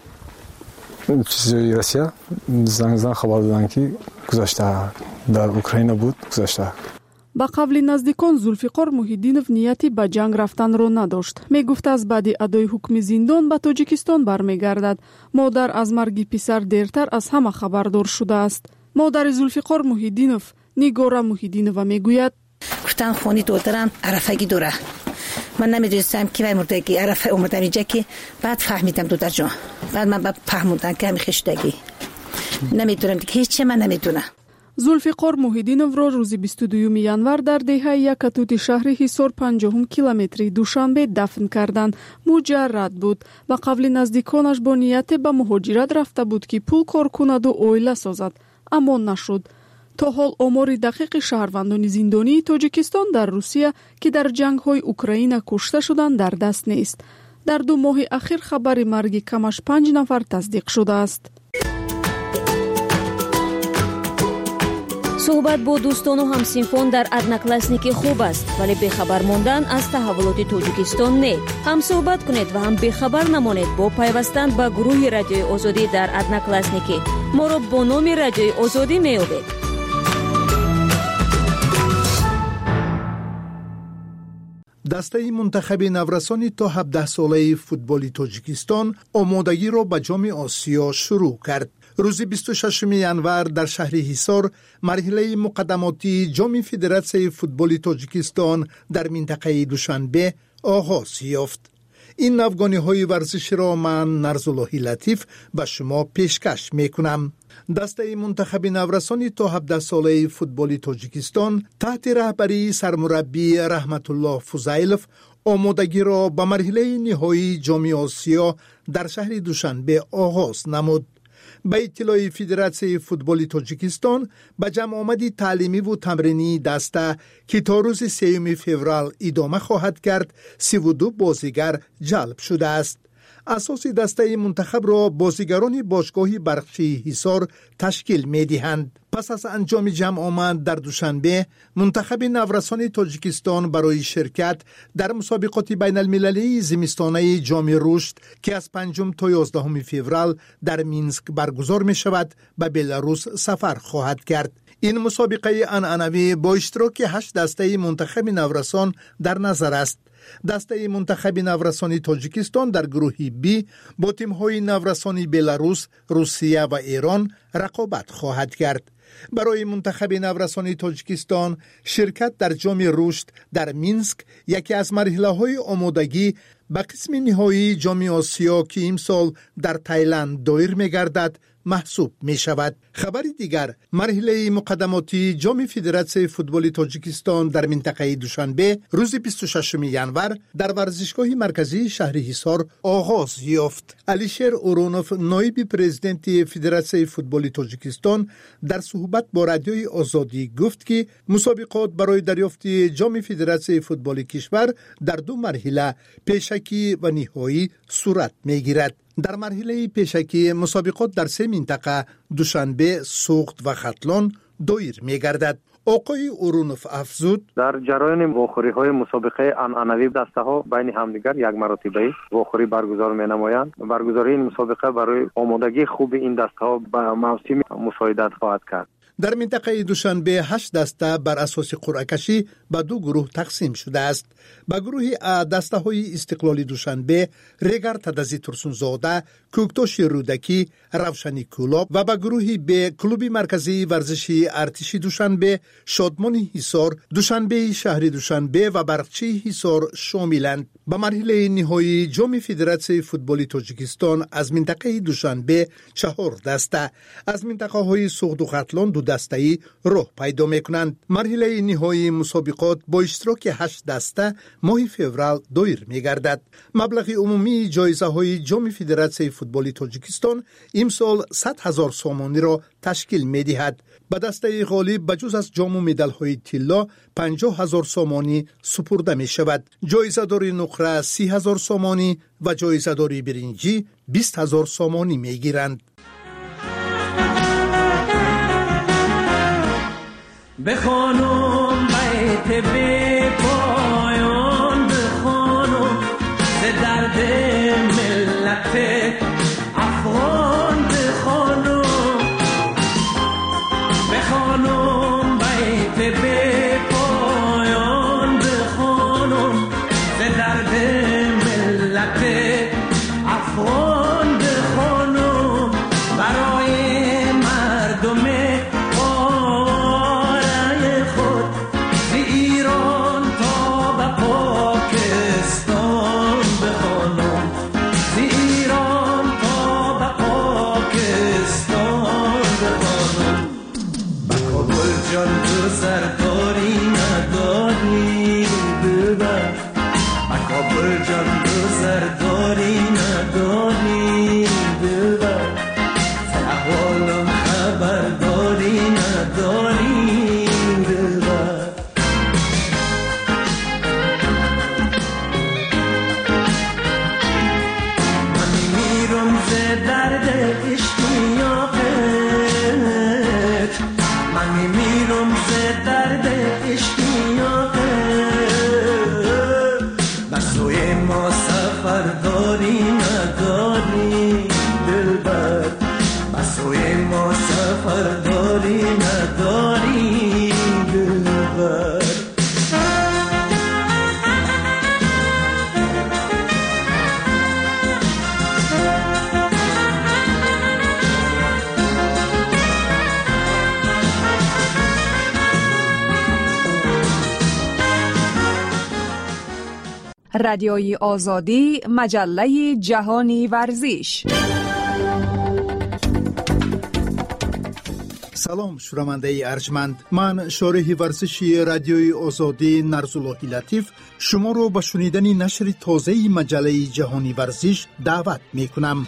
چیزی روسیه زنگ زنگ خبر دادن که گذشته در اوکراین بود گذشته. با قبل نزدیکان زولفیقار موحیدینов نیتی به جنگ رفتن را نداشت. می گفت از بعد ادای حکم زندان به تاجیکستان برمیگردد. مادر از مرگ پسر دیرتر از همه خبردار شده است. مادر زولفیقار موحیدینov نیگورا موحیدینова میگوید گفتن خونی دادرم عرفگی دوره. من نمیدونستم که وای مردگی عرفه اومدم اینجا که بعد فهمیدم دودر جان. بعد من بعد فهمیدم که همی خشتگی. نمیدونم که هیچ من نمیدونم. زولفیقار موحیدینov را روز بیست و دوم ژانویه در دهه یکاتوت شهر حصار پنجاه کیلومتری دوشنبه دفن کردند. مجرد بود و قبل نزدیکانش با نیت به مهاجرت رفته بود که پول کار کند و اویله سازد، اما نشد. تا حال آمار دقیق شهروندان زندانی تاجیکستان در روسیه که در جنگ‌های اوکراین کشته شدند در دست نیست. در دو ماه اخیر خبر مرگ کمش پنج نفر تصدیق شده است. صحبت با دوستان و همسینفان در ادناکلاسنیک خوب است، ولی بخبر ماندن از تحولات تاجیکستان نه. هم صحبت کنید و هم بخبر نمانید با پیوستن به گروه رادیوی آزادی در ادناکلاسنیک. ما را با نام رادیوی آزادی می‌یابید. دسته منتخب نورسانی تا هفده ساله فوتبال تاجیکستان آمادگی را به جام آسیا شروع کرد. روز بیست و ششم ژانویه در شهر حصار مرحله مقدماتی جام فدراسیون فوتبال تاجیکستان در منطقه دوشنبه آغاز یافت. این نوگانی‌های ورزشی را من نرزاللهی لطیف به شما پیشکش میکنم. دسته منتخب نورسانی تا هفده ساله فوتبال تاجیکستان تحت رهبری سرمربی رحمت الله فوزیلوف آمادگی را به مرحله نهایی جام آسیا در شهر دوشنبه آغاز نمود. به اطلاع فدراسیون فوتبال تاجیکستان به جمع آمدی تعلیمی و تمرینی دسته که تا روز سوم فوریه ادامه خواهد کرد سی و دو بازیگر جلب شده است. اساس دسته منتخب را بازیگران باشگاه برقچی حصار تشکیل می دهند. پس از انجام جمع آمد در دوشنبه منتخب نورسان تاجیکستان برای شرکت در مسابقات بین المللی زمستانه جام رشد که از پنجم تا یازدهم فوریه در مینسک برگزار می شود به بلاروس سفر خواهد کرد. این مسابقه عنعنوی با اشتراک هشت دسته منتخب نورسان در نظر است. دسته منتخب نورسانی تاجیکستان در گروه بی با تیم‌های نورسانی بلاروس، روسیه و ایران رقابت خواهد کرد. برای منتخب نورسانی تاجیکستان شرکت در جام رشد در مینسک یکی از مرحله‌های آمادگی به قسم نهایی جام آسیا که امسال در تایلند دایر می‌گردد محسوب می شود. خبر دیگر، مرحله مقدماتی جام فدراسیون فوتبال تاجیکستان در منطقه دوشنبه روز بیست و ششم ژانویه در ورزشگاه مرکزی شهر حصار آغاز یافت. علیشیر اورونوف نایب پرزیدنت فدراسیون فوتبال تاجیکستان در صحبت با رادیوی آزادی گفت که مسابقات برای دریافت جام فدراسیون فوتبال کشور در دو مرحله پیشکی و نهایی صورت می گیرد. در مرحله پیشکی مسابقات در سه منطقه دوشنبه، سوخت و ختلان دایر می گردد. آقای اورونوف افزود در جریان واخوری های مسابقه عنعنوی دسته ها بین همدیگر یک مرتبه واخوری برگزار می نمایند. برگزاری این مسابقه برای آمادگی خوب این دسته ها به موسم مساعدت خواهد کرد. در منطقه دوشنبه هشت دسته بر اساس قرعه کشی به دو گروه تقسیم شده است. به گروه ا دسته های استقلال دوشنبه ریگر تدزی ترسونزاده، کوکتوش رودکی، روشنی کولاب و به گروه ب کلوب مرکزی ورزشی ارتشی دوشنبه، شادمانی حصار، دوشنبه شهر دوشنبه و برقچی حصار شاملند. به مرحله نهایی جام فدراسیون فوتبال تاجیکستان از منطقه دوشنبه چهار دسته، از منطقه های سوخت و ختلان دو دسته‌ای راه پیدا می‌کنند. مرحله نهایی مسابقات با اشتراک هشت دسته ماه فوریه دایر می‌گردد. مبلغ عمومی جایزه‌های جام فدراسیون فوتبال تاجیکستان امسال صد هزار سومانی را تشکیل می‌دهد. به دسته غالب بجز از جام و مدال‌های طلا پنجاه هزار سومانی سپرده می‌شود. جایزه‌دار نقره سی هزار سومانی و جایزه‌دار برنجی بیست هزار سومانی می‌گیرند. بخوانم بیت به پایان، بخوانم ز درد ملت افغان، بخوانم بخوانم بیت به پایان، بخوانم ز درد ملت افغان، بخوانم برای مردم سرداری نداری دلبر، مکابر جان تو سرداری نداری دلبر، احوالم خبرداری نداری دلبر. من میرم ز درد اشتیاقت، من میرم رادیوی آزادی، مجله جهانی ورزش. سلام شنونده ارجمند، من شارح ورزشی رادیوی آزادی نرزاللهی لطیف شما رو به شنیدن نشر تازه مجله جهانی ورزش دعوت می کنم.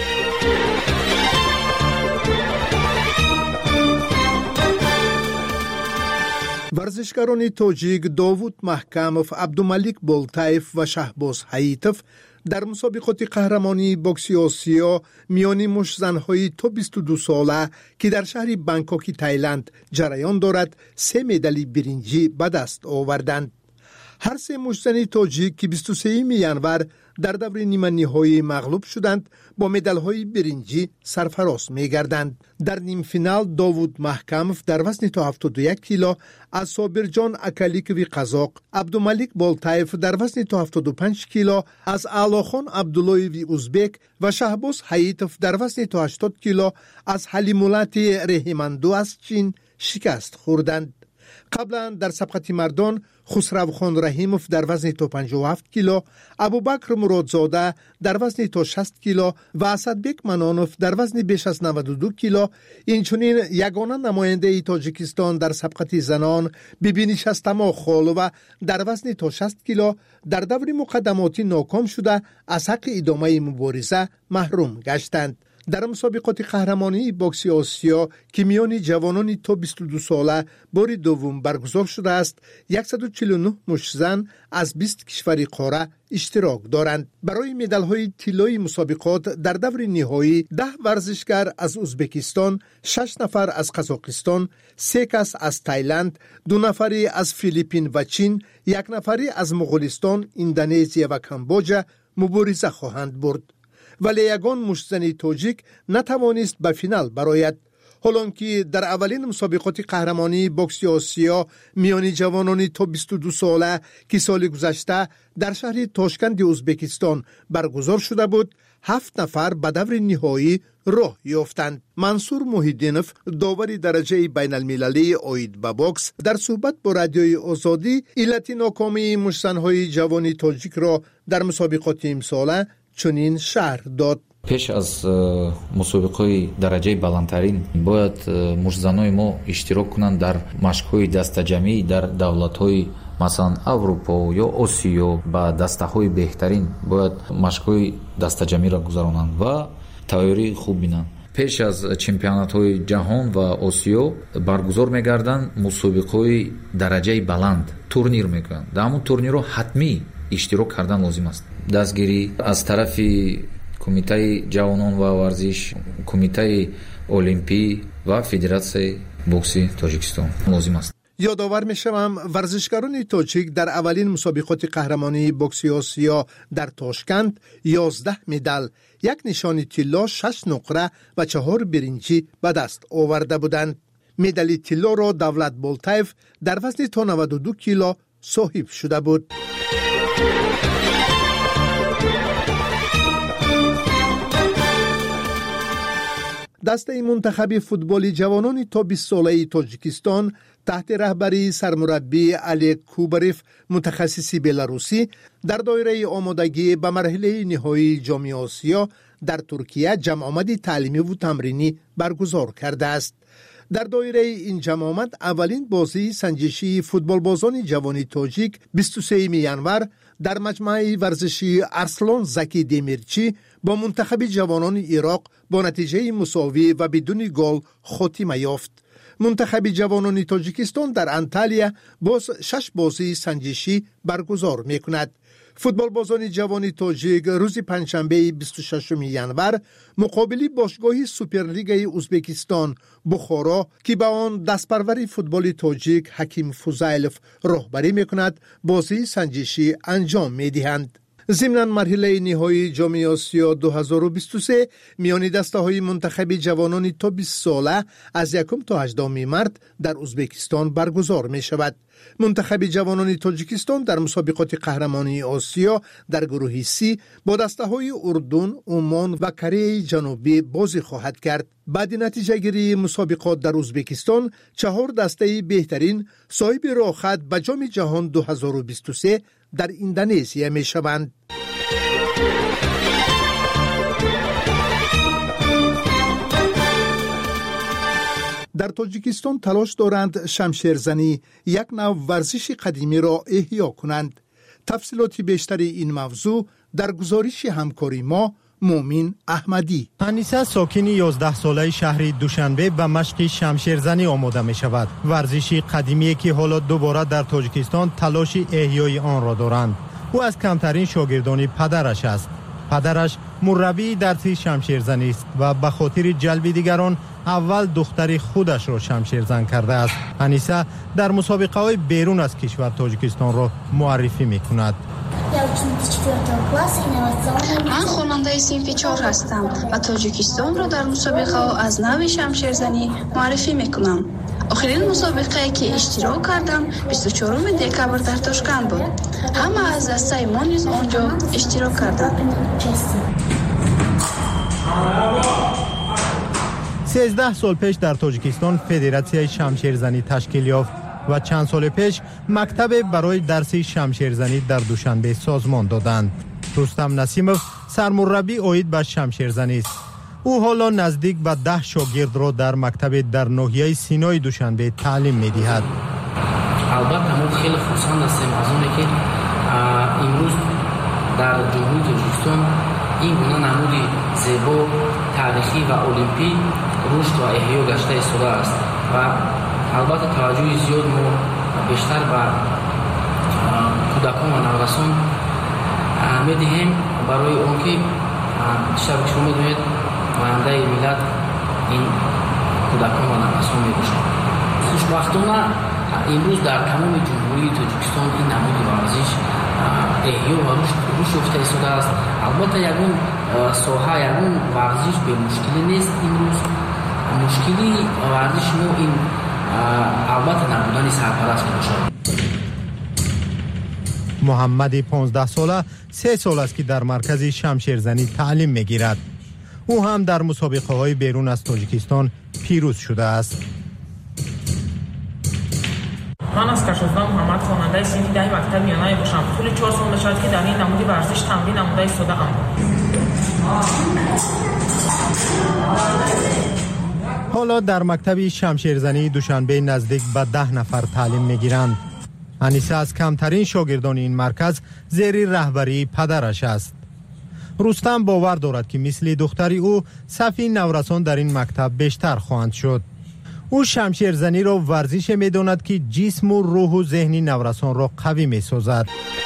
ورزشکاران تاجیک داوود محکمов، عبدالملیک بولتایف و شهباز حییتов در مسابقات قهرمانی بوکس آسیا میان مشت‌زن‌های تا بیست و دو ساله که در شهر بانکوک تایلند جریان دارد سه مدال برنجی به دست آوردند. هر سه مشت‌زن تاجیک که بیست و سوم ژانویه در دور نیمه نهایی مغلوب شدند با مدال‌های برنجی سرفراز می‌گردند. در نیم فینال داوود محکمов در وزن تا هفتاد و یک کیلو از صابرجان اکالیکوی قزاق، عبدالملیک بولتایف در وزن تا هفتاد و پنج کیلو از اعلاخان عبداللهوی ازبک و شهباز حییتов در وزن تا هشتاد کیلو از حلیمولات رحیماندو از چین شکست خوردند. قبلا در سبقت مردان خسروخان رحیمov در وزن تا پنجاه و هفت کیلو، ابوبکر مرادزاده در وزن تا شصت کیلو و اسدبک منانov در وزن بیش از نود و دو کیلو، اینچنین یگانه نماینده تاجیکستان در سبقت زنان بیبی نشستما خالوه در وزن تا شصت کیلو در دور مقدماتی ناکام شده از حق ادامه مبارزه محروم گشتند. در مسابقات قهرمانی بوکس آسیا که میان جوانان تا بیست و دو ساله بار دوم برگزار شده است، صد و چهل و نه مشت‌زن از بیست کشور قاره اشتراک دارند. برای مدال‌های طلایی مسابقات در دور نهایی ده ورزشکار از ازبکستان، شش نفر از قزاقستان، سه کس از تایلند، دو نفری از فیلیپین و چین، یک نفری از مغولستان، اندونزیا و کامبوجا مبارزه خواهند برد. ولی یگان مشت‌زن تاجیک نتوانست به فینال برآید. حالان که در اولین مسابقات قهرمانی بوکس آسیا میان جوانان تا بیست و دو ساله که سال گذشته در شهر تاشکند ازبکستان برگزار شده بود، هفت نفر به دور نهایی راه یافتند. منصور محیدینov، داور درجه بین المللی عاید به بوکس، در صحبت با رادیوی آزادی علت ناکامی مشت‌زن‌های جوان تاجیک را در مسابقات امساله چنین شرح داد. پیش از مسابقه درجه بلندترین باید مشت‌زنان ما اشتراک کنند در مشق‌های دسته‌جمعی در دولت‌های مثلا اروپا یا آسیا با دسته‌های بهترین باید مشق‌های دسته‌جمعی را گذرانند و تیاری خوب بینند. پیش از چمپیونات‌های جهان و آسیا برگزار می‌گردند مسابقه‌های درجه بلند تورنیر می‌کنند. در همون تورنیر را حتمی اشتراک کردن لازم است. دستگیری از طرف کمیته جوانان و ورزش، کمیته المپی و فدراسیون بوکس تاجیکستان لازم است. یادآور می‌شوم ورزشکاران تاجیک در اولین مسابقات قهرمانی بوکس آسیا در تاشکند یازده مدال، یک نشان طلا، شش نقره و چهار برنجی به دست آورده بودند. مدال طلا را دولت بولتایف در وزن تا نود و دو کیلو صاحب شده بود. دسته منتخب فوتبال جوانان تا بیست ساله تاجیکستان تحت رهبری سرمربی علی کوبریف متخصص بلاروسی در دایره آمادگی به مرحله نهایی جام آسیا در ترکیه جمع آمد تعلیمی و تمرینی برگزار کرده است. در دایره این جمع آمد اولین بازی سنجشی فوتبال بازان جوان تاجیک بیست و سوم ژانویه در مجمع ورزشی ارسلان زکی دمیرچی با منتخب جوانان عراق با نتیجه مساوی و بدون گل خاتمه یافت. منتخب جوانان تاجیکستان در انتالیا باز شش بازی سنجشی برگزار می کند. فوتبال بازان جوان تاجیک روز پنجشنبه بیست و ششم ژانویه مقابل باشگاه سوپرلیگ ازبکستان بخارا که به آن دستپرور فوتبال تاجیک حکیم فوزایلوف راهبری می کند بازی سنجشی انجام می دهند. ضمن مرحله نهایی جام آسیا دو هزار و بیست و سه میان دسته های منتخب جوانان تا بیست ساله از یکم تا هجدهم مارس در ازبکستان برگزار می شود. منتخب جوانان تاجیکستان در مسابقات قهرمانی آسیا در گروه سی با دسته های اردن، عمان و کره جنوبی بازی خواهد کرد. بعد نتیجه گیری مسابقات در ازبکستان چهار دسته بهترین صاحب راه خط به جام جهان دو هزار و بیست و سه در اندونزیا می شوند. در تاجیکستان تلاش دارند شمشیرزنی یک نوع ورزش قدیمی را احیا کنند. تفصیلات بیشتری این موضوع در گزارش همکاری ما مومین احمدی. انیسه ساکن یازده ساله شهر دوشنبه به مشق شمشیرزنی آماده می شود. ورزشی قدیمی که حالا دوباره در تاجیکستان تلاش احیای آن را دارند. او از کمترین شاگردان پدرش است. پدرش مربی درس شمشیرزنی است و به خاطر جلب دیگران اول دختر خودش را شمشیرزن کرده است. انیسه در مسابقه های بیرون از کشور تاجیکستان را معرفی می کند. من خواننده صنف چهار هستم و تاجیکستان را در مسابقه ها از نوع شمشیرزنی معرفی می کنم. آخرین مسابقه که اشتراک کردم بیست و چهارم دکبر در تاشکند بود. همه از دسته ما نیز آنجا اشتراک کردند. سیزده سال پیش در تاجیکستان فدراسیون شمشیرزنی تشکیل یافت و چند سال پیش مکتب برای درس شمشیرزنی در دوشنبه سازمان دادند. رستم نسیموف سرمربی عاید به شمشیرزنی است. او حالا نزدیک به ده شاگرد را در مکتب در ناحیه سینای دوشنبه تعلیم می‌دهد. البته ما خیلی خوشحال هستیم از اونی که امروز در جمهوری تاجیکستان این گونه نمودی زیبا تاریخی و المپی رشد و احیا گشته ایستاده است و البته توجه زیاد ما بیشتر به کودکان و نوجوانان می‌دهیم برای اونکه شب شما می‌دونید آینده ملت این کودکان و نوجوانان میباشند. خوشبختانه امروز در تمام جمهوری تاجیکستان این نمود ورزش احیا و رشد یافته ایستاده است. البته یگان ساحه یگان ورزش به مشکلی نیست. امروز مشکلی ورزش ما این البته نبودن سرپرست میباشد. محمد پانزده ساله سه سال است که در مرکز شمشیرزنی تعلیم میگیرد. او هم در مسابقه های بیرون از تاجیکستان پیروز شده است. من از کشوزدان محمد خواننده صنف ده مکتب یانای باشم. طول چهار سال شد که در این نمودی ورزش تمرین نموده ایستاده ام. حالا در مکتب شمشیرزنی دوشنبه نزدیک به ده نفر تعلیم میگیرند. انیسه از کمترین شاگردان این مرکز زیر رهبری پدرش است. رستم باور دارد که مثل دختری او صف نورسان در این مکتب بیشتر خواهند شد. او شمشیرزنی را ورزش می‌داند که جسم و روح و ذهن نورسان را قوی می‌سازد.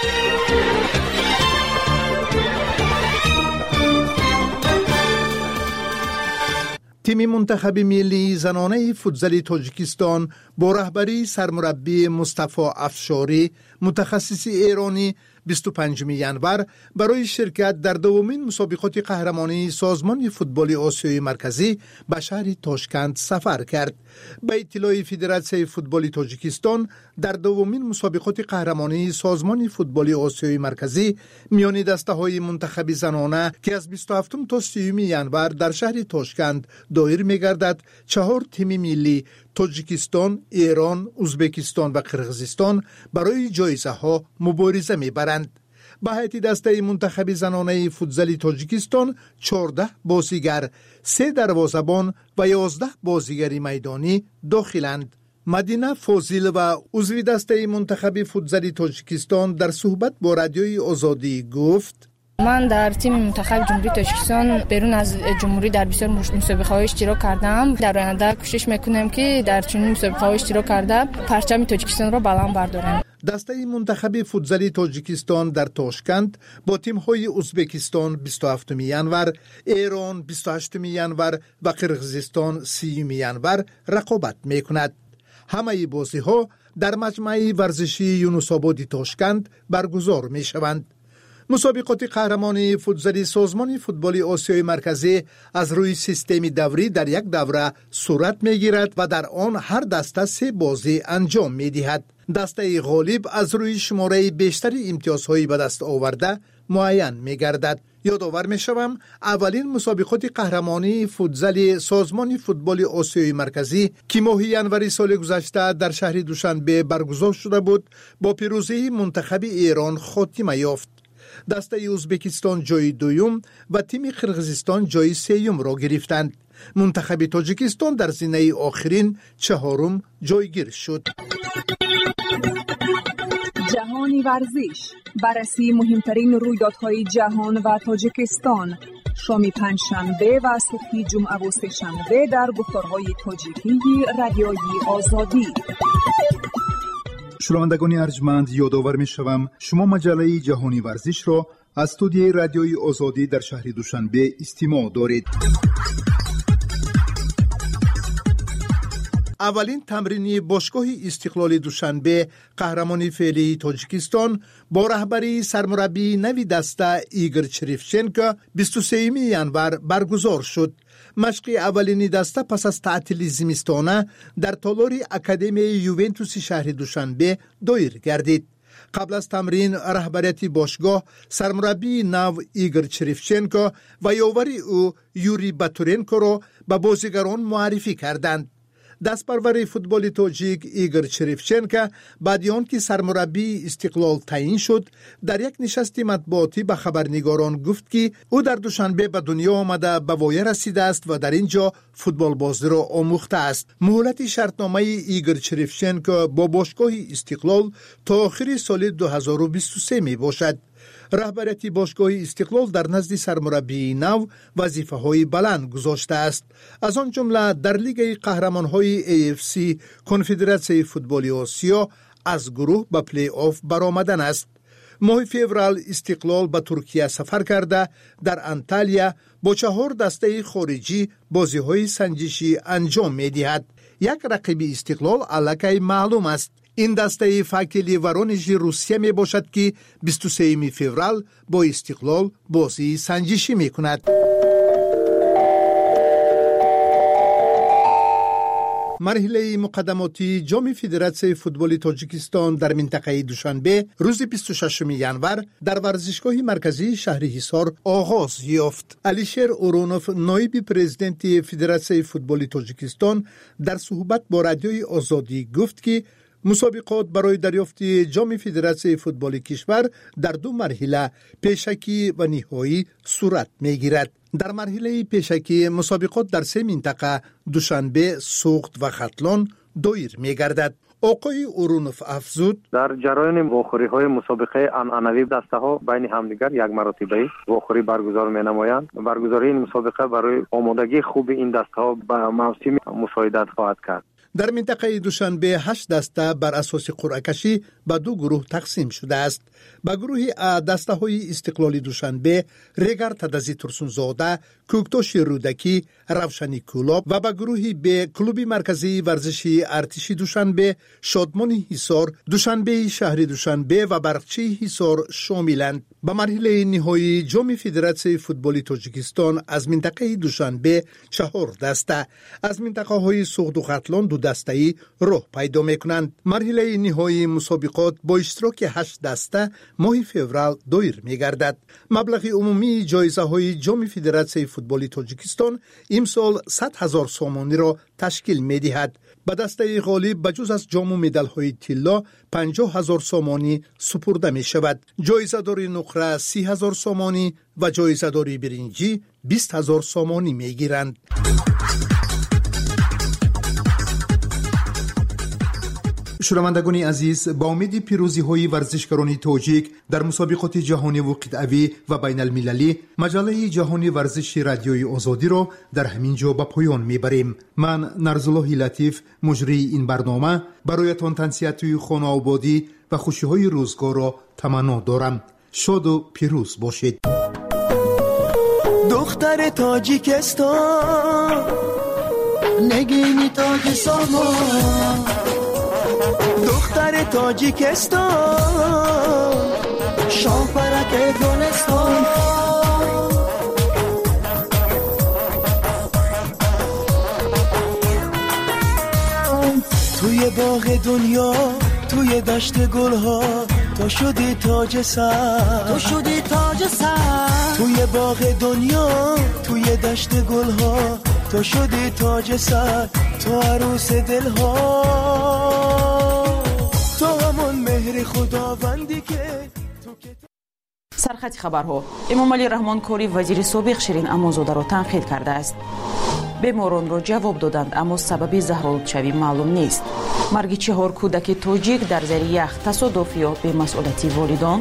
تیم منتخب ملی زنانه فوتبال تاجیکستان با رهبری سرمربی مصطفی افشاری متخصص ایرانی بیست و پنجم ژانویه برای شرکت در دومین مسابقات قهرمانی سازمان فوتبال آسیای مرکزی به شهر تاشکند سفر کرد. به اطلاع فدراسیون فوتبال تاجیکستان در دومین مسابقات قهرمانی سازمان فوتبال آسیای مرکزی میان دسته‌های منتخب زنانه که از بیست و هفتم تا سیوم ژانویه در شهر تاشکند دایر می‌گردد، چهار تیم ملی تاجیکستان، ایران، ازبکستان و قرقیزستان برای جایزه ها مبارزه می‌برند. به هیئت دسته منتخب زنانه فوتبال تاجیکستان چهارده بازیگر، سه دروازه‌بان و یازده بازیگر میدانی داخلند. مدینه فاضل و عضو دسته منتخب فوتبال تاجیکستان در صحبت با رادیوی آزادی گفت: من در تیم منتخب جمهوری تاجیکستان بیرون از جمهوری در بسیار مسابقه‌های اشتراک کردم. در آینده کوشش میکنم که در چنین مسابقه‌های اشتراک کرده پرچم تاجیکستان را بلند بردارم. دسته منتخب فوتبال تاجیکستان در تاشکند با تیم‌های ازبکستان بیست و هفتم ژانویه، ایران بیست و هشتم ژانویه و قرقیزستان سیوم ژانویه رقابت میکند. همه بازی‌ها در مجمع ورزشی یونس آباد تاشکند برگزار میشوند. مسابقات قهرمانی فوتبال سازمان فوتبال آسیای مرکزی از روی سیستم دوری در یک دوره صورت میگیرد و در آن هر دسته سه بازی انجام میدهد. دسته غالب از روی شماره بیشتر امتیازهای به دست آورده معین میگردد. یادآور می‌شوم اولین مسابقات قهرمانی فوتزال سازمان فوتبال آسیای مرکزی که ماه ژانویه سال گذشته در شهر دوشنبه برگزار شده بود با پیروزی منتخب ایران خاتمه یافت. دسته ازبکستان جای دوم و تیم قرقیزستان جای سوم را گرفتند. منتخب تاجیکستان در زینه آخرین چهارم جایگیر شد. جهانی ورزش، بررسی مهمترین رویدادهای جهان و تاجیکستان، شام پنجشنبه و صبح جمعه و سه‌شنبه در گفتارهای تاجیکی رادیوی آزادی. شنوندگان ارجمند، یادآور می‌شوم شما مجله جهانی ورزش را از استودیوی رادیوی آزادی در شهر دوشنبه استماع دارید. اولین تمرینی باشگاه استقلال دوشنبه قهرمانی فعلی تاجیکستان با رهبری سرمربی نوی دسته ایگور چریفچنکو بیست و سوم ژانویه برگزار شد. مشق اولین دسته پس از تعطیل زمستانه در تالار اکادمی یوونتوس شهر دوشنبه دایر گردید. قبل از تمرین رهبریت باشگاه سرمربی نو ایگور چریفچنکو و یاوری او یوری باتورنکو را به بازیگران معرفی کردند. دستپرور فوتبال تاجیک ایگور چریفچنکو بعد از آنکه سرمربی استقلال تعیین شد در یک نشست مطبوعاتی به خبرنگاران گفت که او در دوشنبه به دنیا آمده به وایه رسیده است و در اینجا فوتبال بازی را آموخته است. مهلت شرطنامه ایگور چریفچنکو با باشگاه استقلال تا آخر سال دو هزار و بیست و سه می باشد. رهبریت باشگاه استقلال در نزد سرمربی نو وظیفه های بلند گذاشته است. از آن جمله در لیگ قهرمان های ای اف سی کنفدراسیون فوتبال آسیا از گروه به پلی آف برآمدن است. ماه فوریه استقلال به ترکیه سفر کرده در انتالیا با چهار دسته خارجی بازی های سنجشی انجام می دهد. یک رقیب استقلال الکی معلوم است. این دسته فاکلی ورونژ روسیه می باشد که بیست و سوم فوریه با استقلال بازی سنجشی می کند. مرحله مقدماتی جام فدراسیون فوتبال تاجیکستان در منطقه دوشنبه روز بیست و ششم ژانویه در ورزشگاه مرکزی شهر حصار آغاز یافت. علیشیر اورونوف نایب پرزیدنت فدراسیون فوتبال تاجیکستان در صحبت با رادیوی آزادی گفت که مسابقات برای دریافت جام فدراسیون فوتبال کشور در دو مرحله پیشکی و نهایی صورت می‌گیرد. در مرحله پیشکی مسابقات در سه منطقه دوشنبه، سوخت و ختلان دایر می‌گردد. آقای اورونوف افزود در جریان واخوری‌های مسابقه عنعنوی دسته‌ها بین همدیگر یک مرتبه واخوری برگزار می‌نمایند. برگزاری این مسابقه برای آمادگی خوب این دسته‌ها به موسم مساعدت خواهد کرد. در منطقه دوشنبه هشت دسته بر اساس قرعه کشی به دو گروه تقسیم شده است. به گروه ا دسته های استقلال دوشنبه ریگر تدزی ترسونزاده، کوکتوش رودکی، روشنی کولاب و به گروه ب کلوب مرکزی ورزشی ارتشی دوشنبه، شادمانی حصار، دوشنبه شهر دوشنبه و برقچی حصار شاملند. به مرحله نهایی جام فدراسیون فوتبال تاجیکستان از منطقه دوشنبه چهار دسته، از منطقه های سوخت و ختلان دو دسته‌ای راه پیدا می‌کنند. مرحله نهایی مسابقات با اشتراک هشت دسته ماه فوریه دایر می‌گردد. مبلغ عمومی جایزه‌های جام فدراسیون فوتبال تاجیکستان امسال صد هزار سومانی را تشکیل می‌دهد. به دسته غالب بجز از جام و مدال‌های طلا پنجاه هزار سومانی سپرده می‌شود. جایزه‌داری نقره سی هزار سومانی و جایزه‌داری برنجی بیست هزار سومانی می‌گیرند. شنوندگان عزیز، با امید پیروزی های ورزشکاران تاجیک در مسابقات جهانی و قطعی و بین المللی، مجله جهانی ورزش رادیوی آزادی را در همین جا به پایان میبریم. من نرزالله لطیف مجری این برنامه برایتان تنسیت خانه آبادی و خوشی های روزگار را تمنا دارم. شاد و پیروز باشید. دختر تاجیکستان نگینی تاج سامان، دختر تاجیکستان شاپرک گلستان، توی باغ دنیا توی دشت گلها تو شدی تاج سر، تو شدی تاج سر، توی باغ دنیا توی دشت گلها تو شدی تاج سر تو عروس دلها تو همون مهر خداوندی که سرخط خبرها امامعلی رحمانکوری وزیر سابق شیرین امانزاده را تنقید کرده است. بیماران را جواب دادند اما سبب زهرآلودشوی معلوم نیست. مرگ چهار کودک تاجیک در زیر یخ تصادف یا بی‌مسئولیتی والدان؟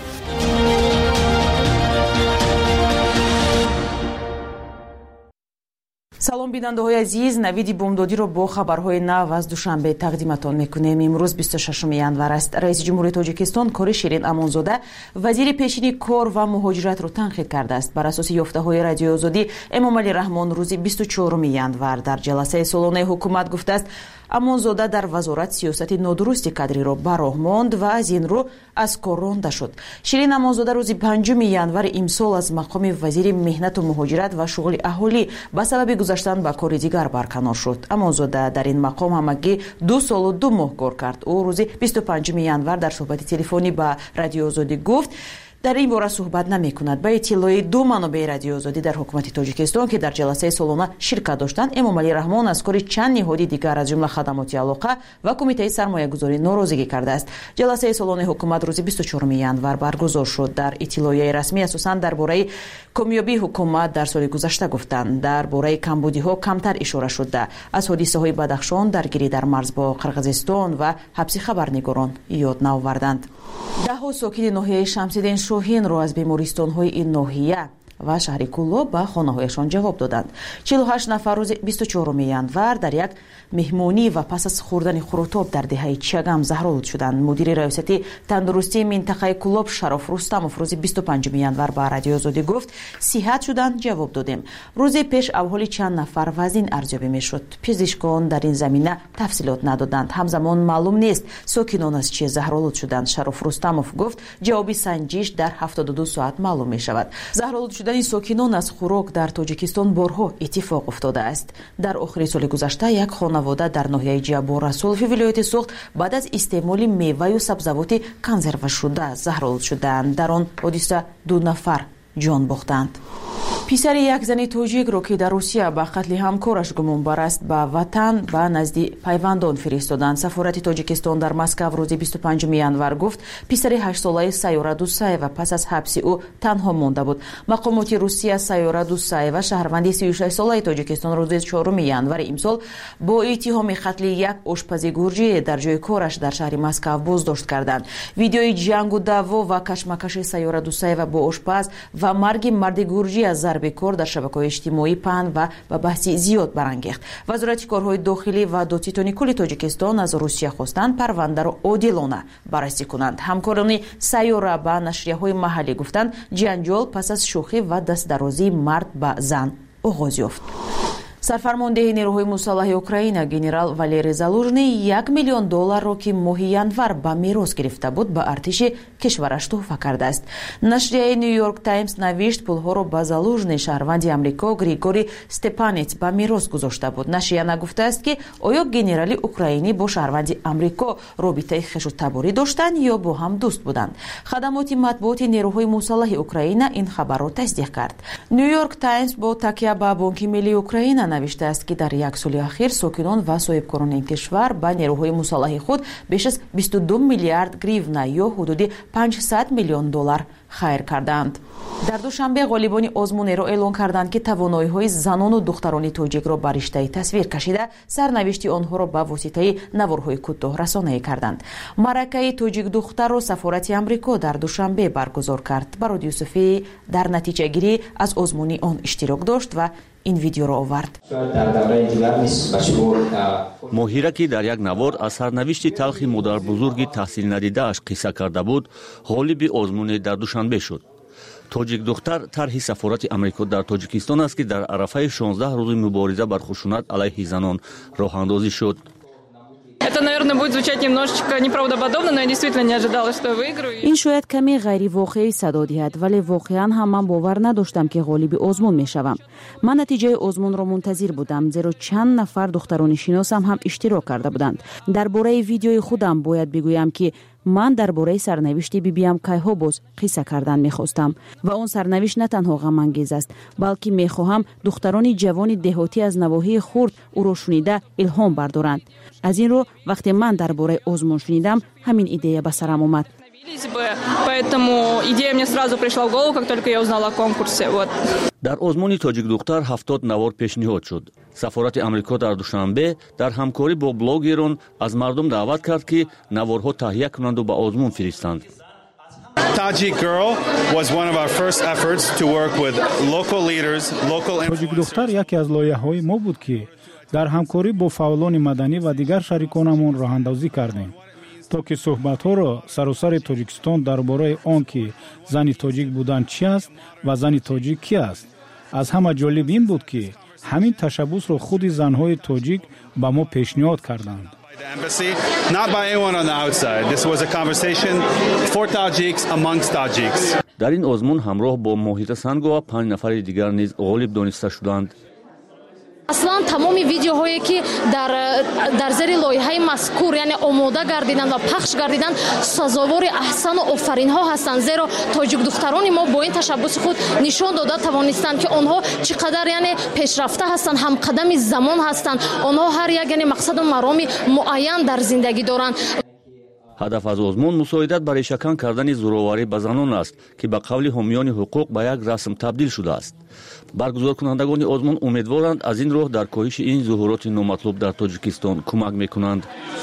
салом бинандаҳои азиз, навиди бомдодиро бо хабарҳои нав аз душанбе тақдиматон мекунем. имрӯз бисту шашуми январ аст. раиси ҷумҳурии тоҷикистон Кори Ширин Амонзода вазири пешини кор ва муҳоҷиратро танқид кардааст. бар асоси ёфтаҳои радиои озодӣ Эмомалӣ Раҳмон рӯзи бисту чорум январ дар ҷаласаи солонаи ҳукумат гуфтааст Амонзода дар вазорат сиёсати нодурусти кадриро бароҳ монд ва аз ин рӯ аз кор ронда шуд. Ширин Амонзода рӯзи панҷуми январи имсол аз мақоми вазири меҳнату муҳоҷират ва шуғли аҳолӣ ба сабаби гузаштан ба кори дигар барканор шуд. Амонзода дар ин мақом ҳамагӣ ду солу ду моҳ кор кард. ӯ рӯзи бисту панҷуми январ дар суҳбати телефонӣ ба радиои озодӣ гуфт дар ин бора суҳбат намекунад. ба иттилои ду манобеи радиои озодӣ дар ҳукумати Тоҷикистон ки дар ҷаласаи солона ширкат доштанд, Эмомалӣ Раҳмон аз кори чанд ниҳоди дигар аз ҷумла хадамоти алоқа ва кумитаи сармоягузорӣ норозигӣ кардааст. ҷаласаи солонаи ҳукумат рӯзи бисту чорум январ баргузор шуд. дар иттилоияи расмӣ асосан дар бораи комёбии ҳукумат дар соли гузашта гуфтанд. дар бораи камбудиҳо камтар ишора шуда. аз ҳодисаҳои Бадахшон, даргирӣ дар марз бо Қирғизистон ва ҳабси хабарнигорон ёд наоварданд. даҳҳо сокини ноҳияи Шамсиддин Шоҳинро аз бемористонҳои ин ноҳия ва шаҳри Кулло ба хонаҳояшон ҷавоб доданд. чилу ҳашт нафар рӯзи бисту чорум январ дар як меҳмонӣ ва пас аз хӯрдани хӯротоб дар деҳаи Чагам заҳролуд шуданд. мудири раёсати тандурустии минтақаи Куллоб Шароф Рустамов рӯзи бисту панҷуми январ ба радиои озодӣ гуфт сиҳат шуданд, ҷавоб додем. рӯзи пеш авҳоли чанд нафар вазн арзёбӣ мешуд. пизишкон дар ин замина тафсилот надоданд. ҳамзамон маълум нест сокинон аз чӣ заҳролуд шуданд. Шароф Рустамов гуфт ҷавоби санҷиш дар ҳафтоду ду соат маълум мешавад. заҳролуд шудани сокинон аз хӯрок дар Тоҷикистон борҳо иттифоқ уфтодааст. дар охири соли гузашта як хонавода дар ноҳияи Ҷабор Расулови вилояти Суғд баъд аз истеъмоли меваю сабзавоти консервашуда заҳролуд шуданд. дар он ҳодиса ду нафар ҷон бохтанд. писари як зани тоҷикро ки дар Русия ба қатли ҳамкораш гумонбар аст ба ватан ба назди пайвандон фиристоданд. сафорати Тоҷикистон дар Москав рӯзи бисту панҷуми январ гуфт писари ҳаштсолаи Сайёра Дусаева пас аз ҳабси ӯ танҳо монда буд. мақомоти Русия Сайёра Дусаева шаҳрванди си и шаш солаи Тоҷикистон рӯзи чоруми январи имсол бо иттиҳоми қатли як ошпази гурҷие дар ҷои кораш дар шаҳри Москав боздошт карданд. видеои ҷангу даъво ва кашмакаши Сайёра Дусаева бо ошпаз ва марги марди гурҷи аз зарби кор дар шабакаҳои иҷтимоӣ паҳн ва ба баҳси зиёд барангехт. вазорати корҳои дохилӣ ва додситони кулли Тоҷикистон аз Русия хостанд парвандаро одилона баррасӣ кунанд. ҳамкорони Сайёра ба нашрияҳои маҳаллӣ гуфтанд ҷанҷол пас аз шӯхӣ ва дастдарозии мард ба зан оғоз ёфт. сарфармондеҳи нерӯҳои мусаллаҳи Украина генерал Валерий Залужный як миллион долларро ки моҳи январ ба мерос гирифта буд ба артиши кишвараш туҳфа кардааст. нашрияи Нью Йорк Таймс навишт пулҳоро ба Залужный шаҳрванди Амрико Григорий Степанец ба мерос гузошта буд. нашрия нагуфтааст ки оё генерали украинӣ бо шаҳрванди Амрико робитаи хешу таборӣ доштанд ё бо ҳам дӯст буданд. хадамоти матбуоти нерӯҳои мусаллаҳи Украина ин хабарро тасдиқ кард. Нью Йорк Таймс бо такя ба Бонки миллии Украина навиштааст ки дар як соли ахир сокинон ва соҳибкорони кишвар ба нерӯҳои мусаллаҳи худ беш аз бисту ду миллиард гривна ё ҳудуди панҷсад миллион доллар хайр карданд. дар душанбе ғолибони озмунеро эълон карданд ки тавоноиҳои занону духтарони тоҷикро ба риштаи тасвир кашида сарнавишти онҳоро ба воситаи наворҳои кӯтоҳ расонае карданд. маъракаи тоҷик духтарро сафорати Амрико дар душанбе баргузор кард. Барод Юсуфӣ дар натиҷагирӣ аз озмуни он иштирок дошт ва ин видеоро овард. моҳира ки дар як навор аз сарнавишти талхи модарбузурги таҳсилнадидааш қисса карда буд ғолиби озмуне дар душанбе шуд. тоҷик духтар тарҳи сафорати Амрико дар Тоҷикистон аст ки дар арафаи шонздаҳ рӯзи мубориза бар хушунат алайҳи занон роҳандозӣ шуд. Это, наверное, будет звучать немножечко неправдоподобно, но я действительно не ожидала, что я выиграю. ин шояд каме ғайривоқеӣ садо диҳад, вале воқеан ҳам ман бовар надоштам ки ғолиби озмун мешавам. ман натиҷаи озмунро мунтазир будам, зеро чанд нафар духтарони шиносам ҳам иштирок карда буданд. дар бораи видеои худам бояд бигӯям ки ман дар бораи сарнавишти бибиам кайҳо боз қисса кардан мехостам ва он сарнавишт на танҳо ғамангез аст, балки мехоҳам духтарони ҷавони деҳотӣ аз навоҳии хурд уро шунида илҳом бардоранд. аз ин ро вақте ман дар бораи озмун шунидам, ҳамин идея ба сарам омад. Поэтому идея мне сразу пришла в голову, как только я узнала о конкурсе. Вот. дар озмуни тоҷик духтар ҳафтод навор пешниҳод шуд. Сафорати Амрико дар Душанбе дар ҳамкорӣ бо блогерон аз мардум даъват кард ки наворҳо таҳия кунанду ба озмун фиристанд. Tajik Girl was one of our first efforts to work with local leaders, local Tajik духтар яке аз лоиҳаҳои мо буд ки дар ҳамкорӣ бо фаъолони маданӣ ва дигар шариконамон роҳандозӣ кардем, то ки суҳбатҳоро саросари Тоҷикистон дар бораи он ки зани тоҷик будан чӣ аст ва зани тоҷик кӣ аст. аз ҳама ҷолиб ин буд ки ҳамин ташаббусро худи занҳои тоҷик ба мо пешниҳод карданд. The embassy, not by anyone on the outside. This was a conversation for Tajiks amongst Tajiks. дар ин озмун ҳамроҳ бо Моҳита Сангова панҷ нафари дигар низ ғолиб дониста шуданд. аслан тамоми видеоҳое ки дар дар зери лоиҳаи мазкур, яъне омода гардидан ва пахш гардидан, сазовори аҳсану офаринҳо ҳастанд, зеро тоҷик духтарони мо бо ин ташаббуси худ нишон дода тавонистанд ки онҳо чӣ қадар яъне пешрафта ҳастанд, ҳамқадами замон ҳастанд. онҳо ҳар як яъне мақсаду мароми муайян дар зиндагӣ доранд. ҳадаф аз озмун мусоидат ба решакан кардани зӯроварӣ ба занон аст ки ба қавли ҳомиёни ҳуқуқ ба як расм табдил шудааст. баргузоркунандагони озмун умедворанд аз ин роҳ дар коҳиши ин зуҳуроти номатлуб дар Тоҷикистон кӯмак мекунанд.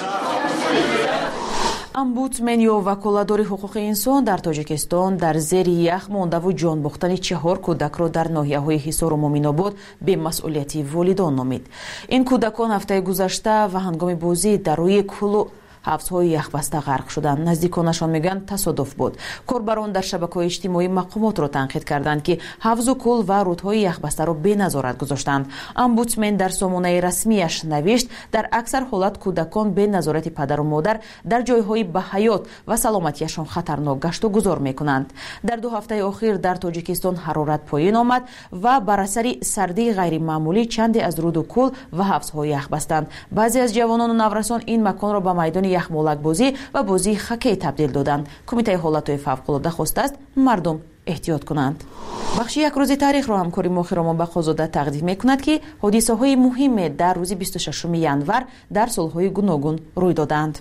омбудсмен ё ваколадори ҳуқуқи инсон дар Тоҷикистон дар зери ях мондаву ҷон бохтани чаҳор кӯдакро дар ноҳияҳои Ҳисору Моминобод бемасъулияти волидон номид. ин кӯдакон ҳафтаи гузашта ва ҳангоми бозӣ дар рӯи кӯлу ҳавзҳои яхбаста ғарқ шуданд. наздиконашон мегӯянд тасодуф буд. корбарон дар шабакаҳои иҷтимоӣ мақомотро танқид карданд ки ҳавзу кӯл ва рудҳои яхбастаро беназорат гузоштанд. омбудсмен дар сомонаи расмияш навишт, дар аксар ҳолат кӯдакон беназорати падару модар дар ҷойҳои ба ҳаёт ва саломатияшон хатарнок гашту гузор мекунанд. дар ду ҳафтаи охир дар Тоҷикистон ҳарорат поин омад ва бар асари сардии ғайримаъмулӣ чанде аз руду кӯл ва ҳавзҳо ях бастанд. баъзе аз ҷавонону наврасон ин маконро ба майдони яхмолакбозӣ ва бозии хоккей табдил доданд. Кумитаи ҳолатҳои фавқулода хостааст мардум эҳтиёт кунанд. бахши якрӯзи таърихро ҳамкори мо Хиромо Бахозода тақдим мекунад ки ҳодисаҳои муҳиме дар рӯзи бисту шашуми январ дар солҳои гуногун рӯй доданд.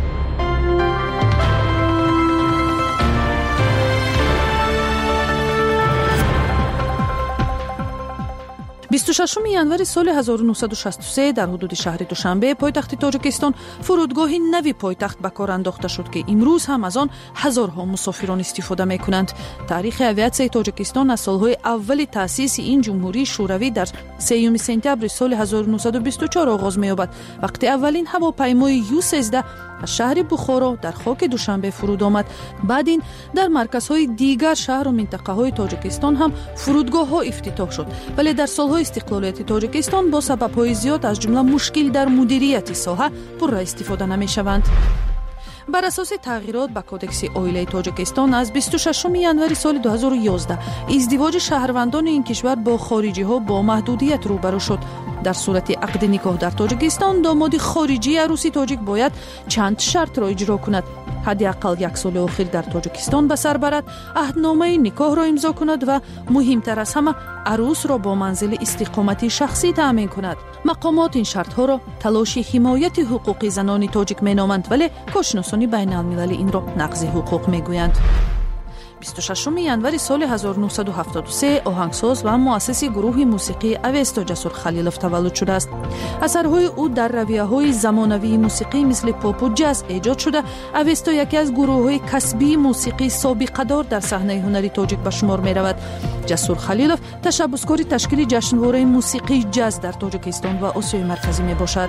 бисту шашуми январи соли ҳазору нуҳсаду шасту се дар ҳудуди шаҳри Душанбе, пойтахти Тоҷикистон, фурудгоҳи нави пойтахт ба кор андохта шуд ки имрӯз ҳам аз он ҳазорҳо мусофирон истифода мекунанд. таърихи авиатсияи Тоҷикистон аз солҳои аввали таъсиси ин ҷумҳурии шӯравӣ дар сеюми сентябри соли ҳазору нуҳсаду бисту чор оғоз меёбад, вақте аввалин ҳавопаймои Ю сездаҳ аз шаҳри Бухоро дар хоки Душанбе фуруд омад. баъд ин дар марказҳои дигар шаҳру минтақаҳои Тоҷикистон ҳам фурудгоҳҳо ифтитоҳ шуд, вале дар солҳои истиқлолияти Тоҷикистон бо сабабҳои зиёд аз ҷумла мушкил дар мудирияти соҳа пурра истифода намешаванд. бар асоси тағйирот ба кодекси оилаи Тоҷикистон аз бисту шашуми январи соли ду ҳазору ёздаҳ издивоҷи шаҳрвандони ин кишвар бо хориҷиҳо бо маҳдудият рӯбарӯ шуд. дар сурати ақди никоҳ дар Тоҷикистон домоди хориҷии арӯси тоҷик бояд чанд шартро иҷро кунад. ҳадди ақал як соли охир дар Тоҷикистон ба сар барад, аҳдномаи никоҳро имзо кунад ва муҳимтар аз ҳама арӯсро бо манзили истиқомати шахсӣ таъмин кунад. мақомот ин шартҳоро талоши ҳимояти ҳуқуқи занони тоҷик меноманд, вале кошносони байналмилалӣ инро нақзи ҳуқуқ мегӯянд. бисту шашуми январи соли ҳазору нуҳсаду ҳафтоду се оҳангсоз ва муассиси гурӯҳи мусиқии Авесто Ҷасур Халилов таваллуд шудааст. асарҳои ӯ дар равияҳои замонавии мусиқӣ мисли попу ҷаз эҷод шуда, Авесто яке аз гурӯҳҳои касбии мусиқии собиқадор дар саҳнаи ҳунари тоҷик ба шумор меравад. Ҷасур Халилов ташаббускори ташкили ҷашнвораи мусиқии ҷаз дар Тоҷикистон ва Осиёи Марказӣ мебошад.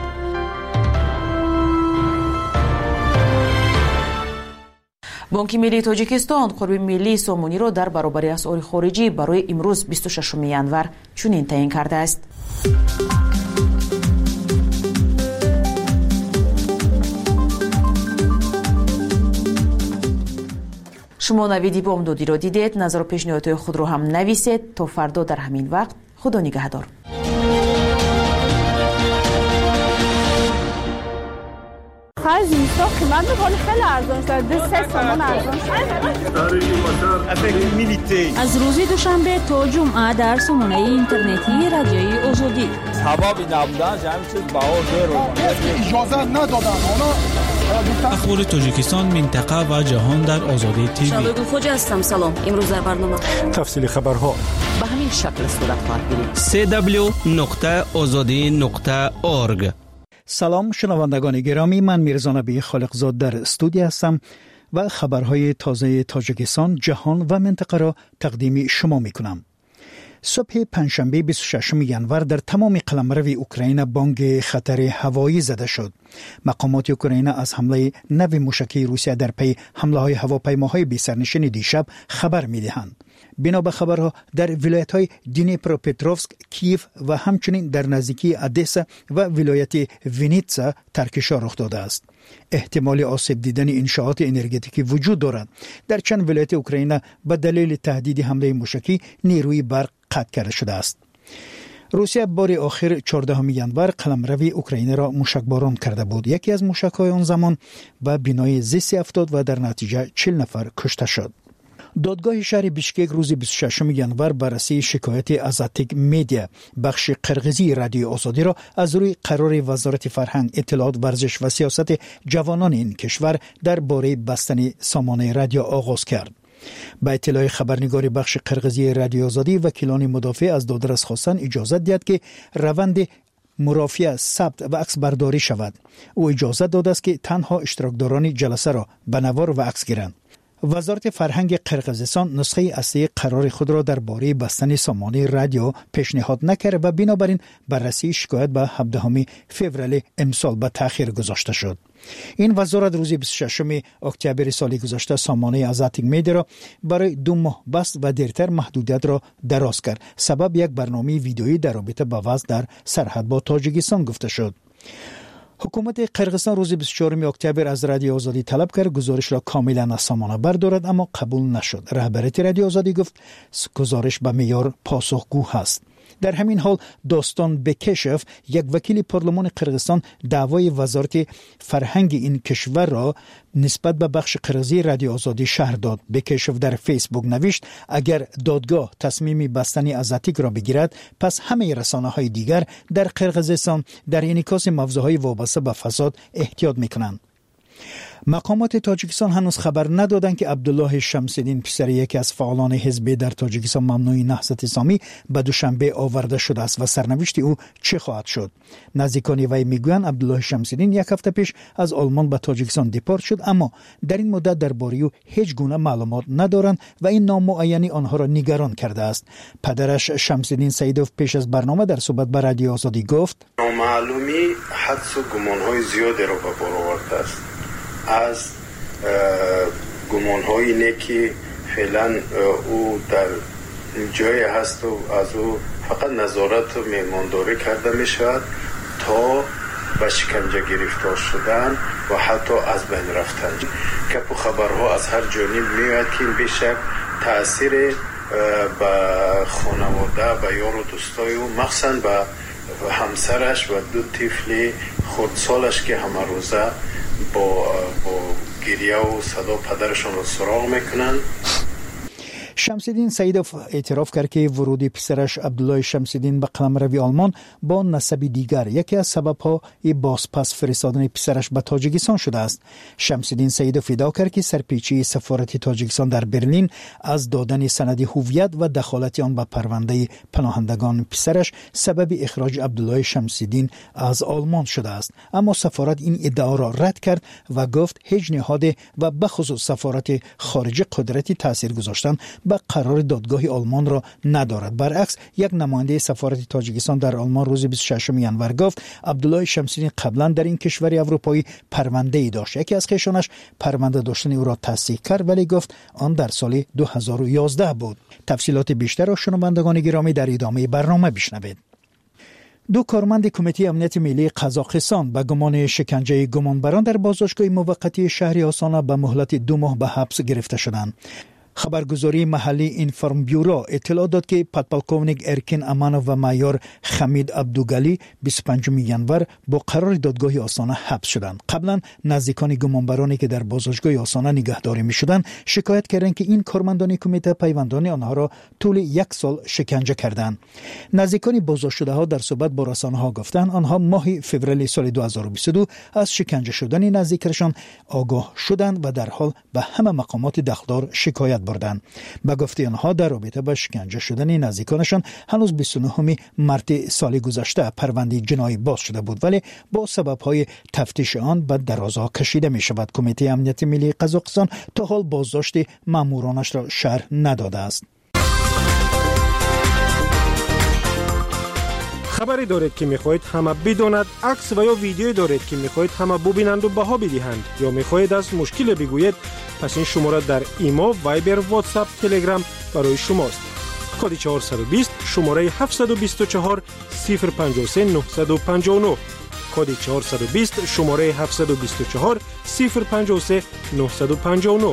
бонки миллии Тоҷикистон қурби миллии сомониро дар баробари асъори хориҷӣ барои имрӯз бисту шашуми январ чунин таъин кардааст. шумо навиди бомдодиро дидед. назару пешниҳодҳои худро ҳам нависед. то фардо дар ҳамин вақт худо нигаҳдор. آخر زمستان قیمت میکنه خیلی ارزان شد. دو سه تومان ارزان شد. از روز دوشنبه تا جمعه در سامانه اینترنتی رادیوی آزادی. سبب نبودن همین چیز بهار زیر اجازه ندادن. اخبار تاجیکستان، منطقه و جهان در آزادی تیوی. شبگل خوجا هستم. سلام. امروز در برنامه تفصیل خبرها به همین شکل صورت خواهد گرفت. سی دبلیو نقطه آزادی نقطه اورگ. سلام شنوندگان گرامی، من میرزا نبی خالقزاد در استودیو هستم و خبرهای تازه تاجیکستان، جهان و منطقه را تقدیم شما میکنم. صبح پنجشنبه بیست و ششم ژانویه در تمام قلمرو اوکراین بانگ خطر هوایی زده شد. مقامات اوکراین از حمله نو موشکی روسیه در پی حمله های هواپیماهای بی سرنشین دیشب خبر میدهند. بنا به خبرها در ولایت های دنیپروپتروفسک، کیف و همچنین در نزدیکی ادسا و ولایت وینیتسا ترکشا رخ داده است. احتمال آسیب دیدن انشاءات انرژتیکی وجود دارد. در چند ولایت اوکراین به دلیل تهدید حمله موشکی نیروی برق قطع کرده شده است. روسیه بار آخر چهاردهم ژانویه قلمرو اوکراین را موشکباران کرده بود. یکی از موشک‌های آن زمان به بنای زیستی افتاد و در نتیجه چهل نفر کشته شد. دادگاه شهر بیشکک روز بیست و ششم ژانویه بررسی شکایت ازاتیک میدیا بخش قرقیزی رادیو آزادی را از روی قرار وزارت فرهنگ، اطلاعات، ورزش و سیاست جوانان این کشور درباره بستن سامانه رادیو آغاز کرد. با اطلاع خبرنگار بخش قرقیزی رادیو آزادی، وکیلان مدافع از دادرس خواستن اجازه داد که روند مرافعه ثبت و عکس برداری شود. او اجازه داده است که تنها اشتراکداران جلسه را به نوار و عکس گیرند. وزارت فرهنگ قرقیزستان نسخه اصلی قرار خود را درباره بستن سامانه رادیو پیشنهاد نکرد و بنابراین بررسی شکایت به هفدهم فوریه امسال به تأخیر گذاشته شد. این وزارت روز بیست و ششم اکتبر سال گذشته سامانه ازاتیک میدیا را برای دو ماه بست و دیرتر محدودیت را دراز کرد. سبب یک برنامه ویدئویی در رابطه با وضع در سرحد با تاجیکستان گفته شد. حکومت قرقیزستان روز بیست و چهارم اکتبر از رادیو آزادی طلب کرد گزارش را کاملا از سامانه بردارد، اما قبول نشد. رهبریت رادیو آزادی گفت گزارش به معیار پاسخگو است. در همین حال داستان بکشف، یک وکیل پارلمان قرقیزستان، دعوای وزارت فرهنگ این کشور را نسبت به بخش قرقیزی رادیو آزادی شرح داد. بکشف در فیسبوک نوشت اگر دادگاه تصمیم بستن ازاتیک را بگیرد، پس همه رسانه‌های دیگر در قرقیزستان در انعکاس موضوعهای وابسته به فساد احتیاط میکنند. مقامات تاجیکستان هنوز خبر ندادند که عبدالله شمس‌الدین، پسر یکی از فعالان حزب در تاجیکستان ممنوع نهضت اسلامی، به دوشنبه آورده شده است و سرنوشت او چه خواهد شد. نزدیکان وی میگویند عبدالله شمس‌الدین یک هفته پیش از آلمان به تاجیکستان دیپورت شد، اما در این مدت درباره او هیچ گونه معلومات ندارند و این نامعینی آنها را نگران کرده است. پدرش شمس‌الدین سیدوف پیش از برنامه در صحبت با رادیو آزادی گفت نامعلومی حدس و گمان‌های زیادی را به بار آورده است. از گمان‌های اینه که فعلا او در جای هست و از او فقط نظارت و میمانداری کرده می شود تا به شکنجه گرفتار شدن و حتی از بین رفتن. کپ و خبرها از هر جانب میاد که این بیشک تأثیر به خانواده، به یار و دوستای او، مخصوصا به همسرش و دو طفل خردسالش که همه روزه با با گریه و صدا پدرشون رو سراغ میکنن. شمس‌الدین سیدوف اعتراف کرد که ورود پسرش عبدالله شمس‌الدین به قلمرو آلمان با نسب دیگر یکی از سبب‌های بازپس فرستادن پسرش به تاجیکستان شده است. شمس‌الدین سیدوف ادعا کرد که سرپیچی سفارت تاجیکستان در برلین از دادن سند هویت و دخالت آن به پرونده پناهندگان پسرش سبب اخراج عبدالله شمس‌الدین از آلمان شده است، اما سفارت این ادعا را رد کرد و گفت هیچ نهاد و بخصوص سفارت خارجه قدرتی تاثیر گذاشتن به قرار دادگاه آلمان را ندارد. برعکس یک نماینده سفارت تاجیکستان در آلمان روز بیست و ششم ژانویه گفت عبدالله شمس‌الدین قبلا در این کشور اروپایی پرونده ای داشت. یکی از خویشانش پرونده داشتن او را تصدیق کرد، ولی گفت آن در سال دو هزار و یازده بود. تفصیلات بیشتر را شنوندگان گرامی در ادامه برنامه بشنوید. دو کارمند کمیته امنیت ملی قزاقستان به گمان شکنجه گمانبران در بازداشتگاه موقتی شهر آسانا به مهلت دو ماه به حبس گرفته شدند. خبرگزاری محلی اینفارم بیورو اطلاع داد که پادپالکوونیک ارکین امانوف و مایور خمید عبدوگلی بیست و پنجم ژانویه با قرار دادگاه آستانه حبس شدند. قبلا نزدیکان گمانبرانی که در بازداشتگاه آستانه نگهداری می‌شدند شکایت کردند که این کارمندان کمیته پیوندان آنها را طول یک سال شکنجه کردند. نزدیکان بازداشت‌شده‌ها در صحبت با رسانه‌ها گفتند آنها ماه فوریه سال دو هزار و بیست و دو از شکنجه شدن نزدیکشان آگاه شدند و در حال به همه مقامات دخلدار شکایت بردند. به گفته آنها در رابطه با شکنجه شدن نزدیکانشان هنوز بیست و نه مارس سال گذشته پرونده جنایی باز شده بود، ولی با سبب‌های تفتیش آن به درازا کشیده می شود. کمیته امنیت ملی قزاقستان تا حال بازداشت مامورانش را شرح نداده است. خبری دارید که میخواهید همه بداند، عکس و یا ویدیویی دارید که میخواهید همه ببینند و بها بدهند، یا میخواهید از مشکل بگویید، پس این شماره در ایما، وایبر، واتساپ، تلگرام برای شماست. کد چهارصد و بیست شماره هفتصد و بیست و چهار صفر پنجاه و سه نهصد و پنجاه و نه. کد چهارصد و بیست شماره هفتصد و بیست و چهار صفر پنجاه و سه نهصد و پنجاه و نه.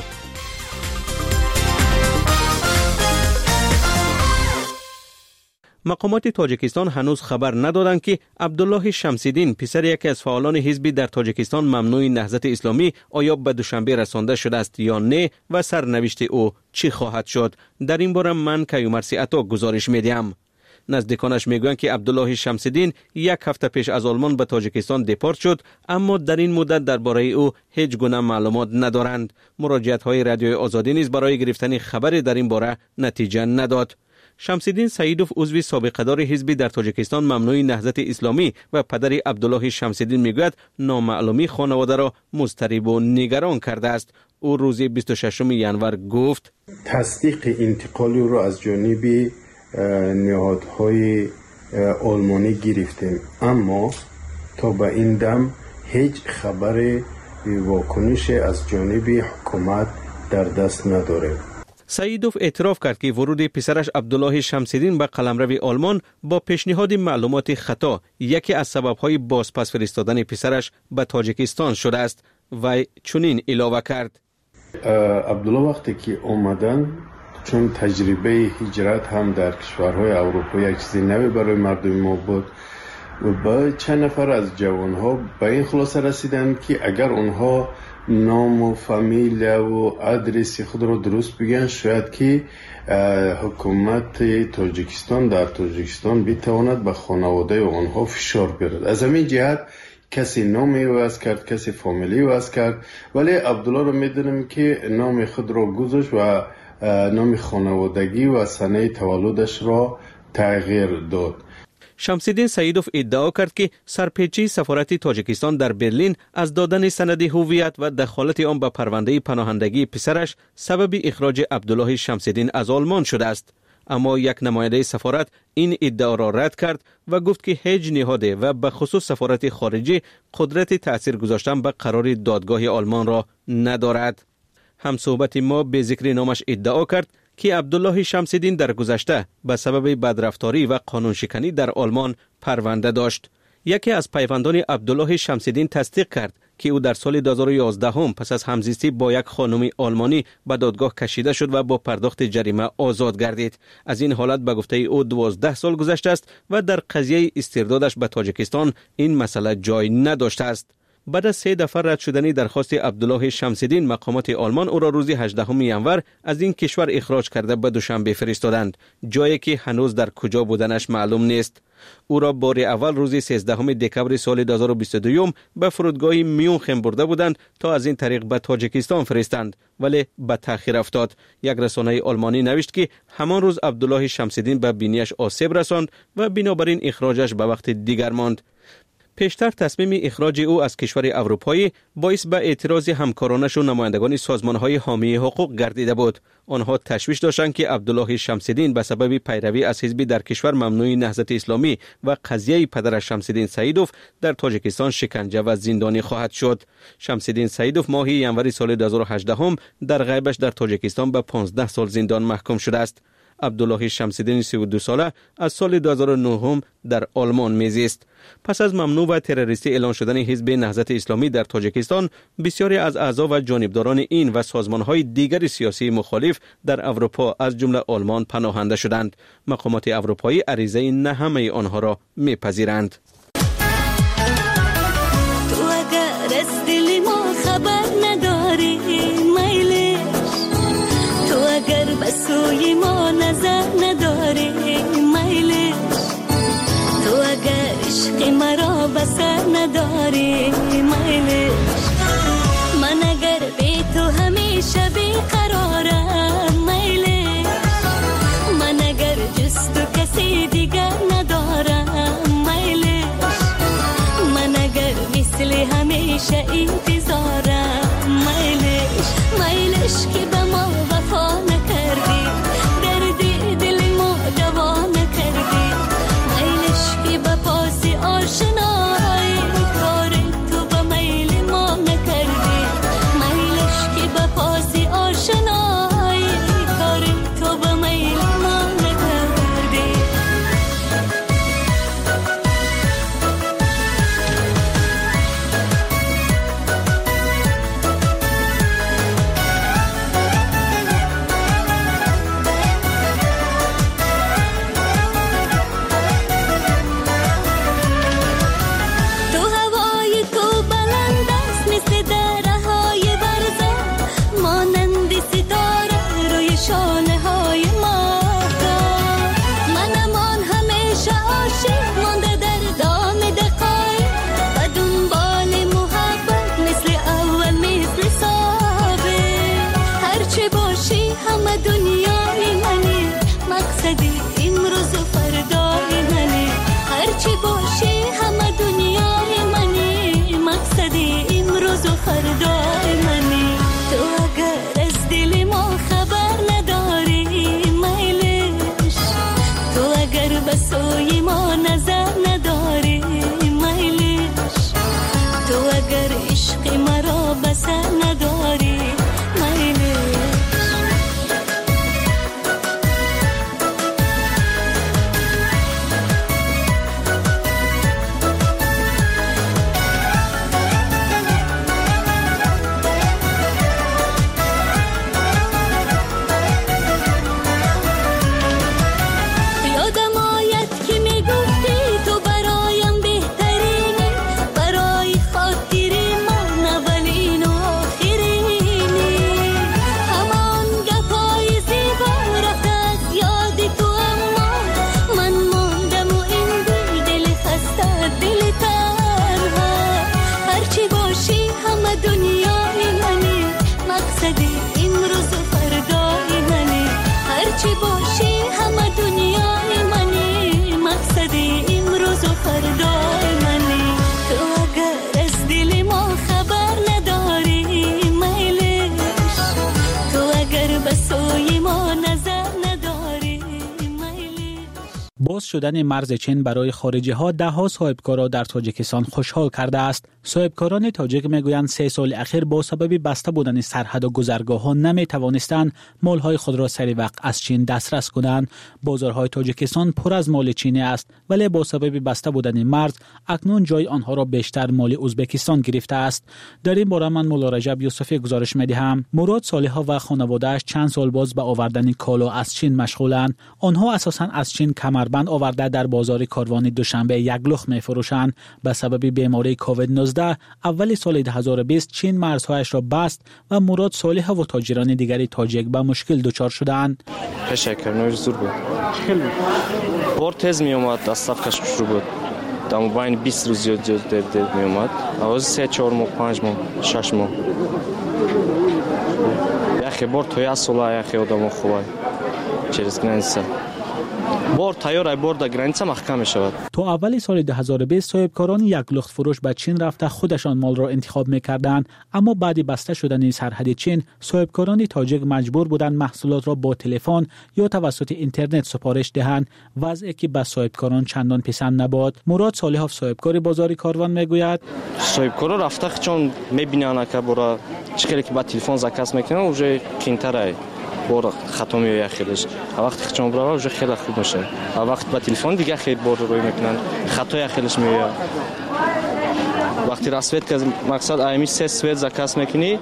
مقامات تاجیکستان هنوز خبر ندادند که عبدالله شمس‌الدین پسر یکی از فعالان حزبی در تاجیکستان ممنوع نهضت اسلامی آیا به دوشنبه رسانده شده است یا نه و سرنوشت او چی خواهد شد. در این باره من کیومرثی عطا گزارش میدیم. نزدیکانش میگویند که عبدالله شمس‌الدین یک هفته پیش از آلمان به تاجیکستان دپارت شد، اما در این مدت درباره او هیچ گونه معلومات ندارند. مراجعت‌های رادیوی آزادی نیز برای گرفتن خبری در این باره نتیجه نداد. شمس‌الدین سعیدوف عضو سابقه‌دار حزبی در تاجیکستان ممنوع نهضت اسلامی و پدر عبدالله شمس‌الدین میگوید نامعلومی خانواده را مضطرب و نگران کرده است. او روز بیست و ششم ژانویه گفت تصدیق انتقال او را از جانب نهادهای آلمانی گرفتیم، اما تا به این دم هیچ خبر واکنش از جانب حکومت در دست نداریم. سعیدوف اعتراف کرد که ورود پسرش عبدالله شمس‌الدین به قلمرو آلمان با پیشنهاد معلومات خطا یکی از سبب‌های بازپس فرستادن پسرش به تاجیکستان شده است و چنین اضافه کرد. عبدالله وقتی که آمدن، چون تجربه هجرت هم در کشورهای اروپایی یک چیزی نوی برای مردم ما بود و با چند نفر از جوانها به این خلاصه رسیدن که اگر اونها نام و فامیل و آدرس خود را درست بگن، شاید که حکومت تاجیکستان در تاجیکستان بتواند به خانواده آنها فشار بیارد. از همین جهت کسی نامی وضع کرد، کسی فامیلی وضع کرد، ولی عبدالله را میدونم که نام خود را گذاشت و نام خانوادگی و سنه تولدش را تغییر داد. شمس‌الدین سعیدوف ادعا کرد که سرپیچی سفارت تاجیکستان در برلین از دادن سند هویت و دخالت آن به پرونده پناهندگی پسرش سبب اخراج عبدالله شمس‌الدین از آلمان شده است. اما یک نماینده سفارت این ادعا را رد کرد و گفت که هیچ نهاده و به خصوص سفارت خارجی قدرت تأثیر گذاشتن به قرار دادگاه آلمان را ندارد. همصحبت ما به ذکر نامش ادعا کرد که عبدالله شمس‌الدین در گذشته به سبب بدرفتاری و قانون شکنی در آلمان پرونده داشت. یکی از پیوندان عبدالله شمس‌الدین تصدیق کرد که او در سال دو هزار و یازده هم پس از همزیستی با یک خانم آلمانی به دادگاه کشیده شد و با پرداخت جریمه آزاد گردید. از این حالت به گفته او دوازده سال گذشته است و در قضیه استردادش به تاجیکستان این مسئله جای نداشته است. بعد از سه دفعه رد شدن درخواست عبدالله شمس‌الدین، مقامات آلمان او را روز هجدهم ژانویه از این کشور اخراج کرده به دوشنبه فرستادند، جایی که هنوز در کجا بودنش معلوم نیست. او را بار اول روز سیزدهم دکمبر سال دو هزار و بیست و دو به فرودگاه میونخن برده بودند تا از این طریق به تاجیکستان فرستند، ولی به تأخیر افتاد. یک رسانه آلمانی نوشت که همان روز عبدالله شمس‌الدین به بینیش آسیب رساند و بنابراین اخراجش به وقت دیگر ماند. پیشتر تصمیم اخراج او از کشور اروپایی باعث به اعتراض همکارانش و نمایندگان سازمان‌های حامی حقوق گردیده بود. آنها تشویش داشتند که عبدالله شمس‌الدین به سبب پیروی از حزبی در کشور ممنوع نهضت اسلامی و قضیه پدرش شمس‌الدین سعیدوف در تاجیکستان شکنجه و زندانی خواهد شد. شمس‌الدین سعیدوف ماه ژانویه سال دو هزار و هجده هم در غیبش در تاجیکستان به پانزده سال زندان محکوم شده است. عبدالله شمس‌الدین سی و دو ساله از سال دو هزار و نه در آلمان میزیست. پس از ممنوع و تروریستی اعلان شدن حزب نهضت اسلامی در تاجیکستان، بسیاری از اعضا و جانبداران این و سازمان‌های دیگر سیاسی مخالف در اروپا از جمله آلمان پناهنده شدند. مقامات اروپایی عریضه نه همه آنها را میپذیرند. تو اگر از دل ما خبر نداری میلش، تو اگر به سوی ما نظر نداری میلش، تو اگر عشق مرا بسر نداری میلش، من اگر بی تو همیشه بیقرارم میلش، من اگر جز تو کسی دیگر ندارم میلش، من اگر مثل همیشه انتظارم میلش، میلش که به ما وفا نکردی، دردی دل ما دوا نکردی، میلش که به پاس آشنایی کار تو به میل ما نکردی، میلش که به پاس آشنایی کار تو به میل ما نکردی. سوی ما نظر نداری میلش، تو اگر عشق مرا بسر نداری میلش. باز شدن مرز چین برای خارجی ها ده ها صاحبکارا در تاجیکستان خوشحال کرده است. صاحبکاران تاجیک میگویند سه سال اخیر با سبب بسته بودن سرحد و گذرگاه ها نمی توانستند مال های خود را سری وقت از چین دسترس کنند. بازارهای تاجیکستان پر از مال چینی است، ولی با سبب بسته بودن مرز اکنون جای آنها را بیشتر مال ازبکستان گرفته است. در این باره من مولا رجب یوسفی گزارش میدهم. مراد صالحا و خانواده‌اش چند سال باز به آوردن کالا از چین مشغولند. آنها اساساً از چین کمربند آورده در بازار کاروان دوشنبه یک لخت می‌فروشند. به سبب بیماری کووید نوزده اول سال دو هزار و بیست چین مرزهایش را بست و مراد صالحا و تاجران دیگری تاجیک به مشکل دچار شدند. تشکر زور بود. بار تز می اومد، دستافکش شروع بود. در بین بیست روز زیاد زیاد در در می اومد. آواز سه چهار ماه پنج ماه شش ماه. یخی بار توی اصلا یخی آدم خوبه. چیز کننسه. بار تیار بار در گرانیسه محکم می شود. تا اول سال دو هزار و بیست صاحبکاران یک لخت فروش به چین رفته خودشان مال را انتخاب می‌کردند، اما بعد بسته شدن سرحد چین صاحبکاران تاجیک مجبور بودند محصولات را با تلفن یا توسط اینترنت سفارش دهند، وضعی که به صاحبکاران چندان پسند نبود. مراد صالحов صاحبکار بازار کاروان میگوید صاحبکارا رفته چون می‌بینند که برای چیزی که با تلفن زکاس میکنن уже کینتره بار خطا میاد خیلیش وقتی خچام برا вже خیلی خوب میشه وقتی با تلفن دیگه خیلی بار روی میکنن خطای خیلیش میاد وقتی راسویت که مقصد ایمی سه سویت زکاس میکنی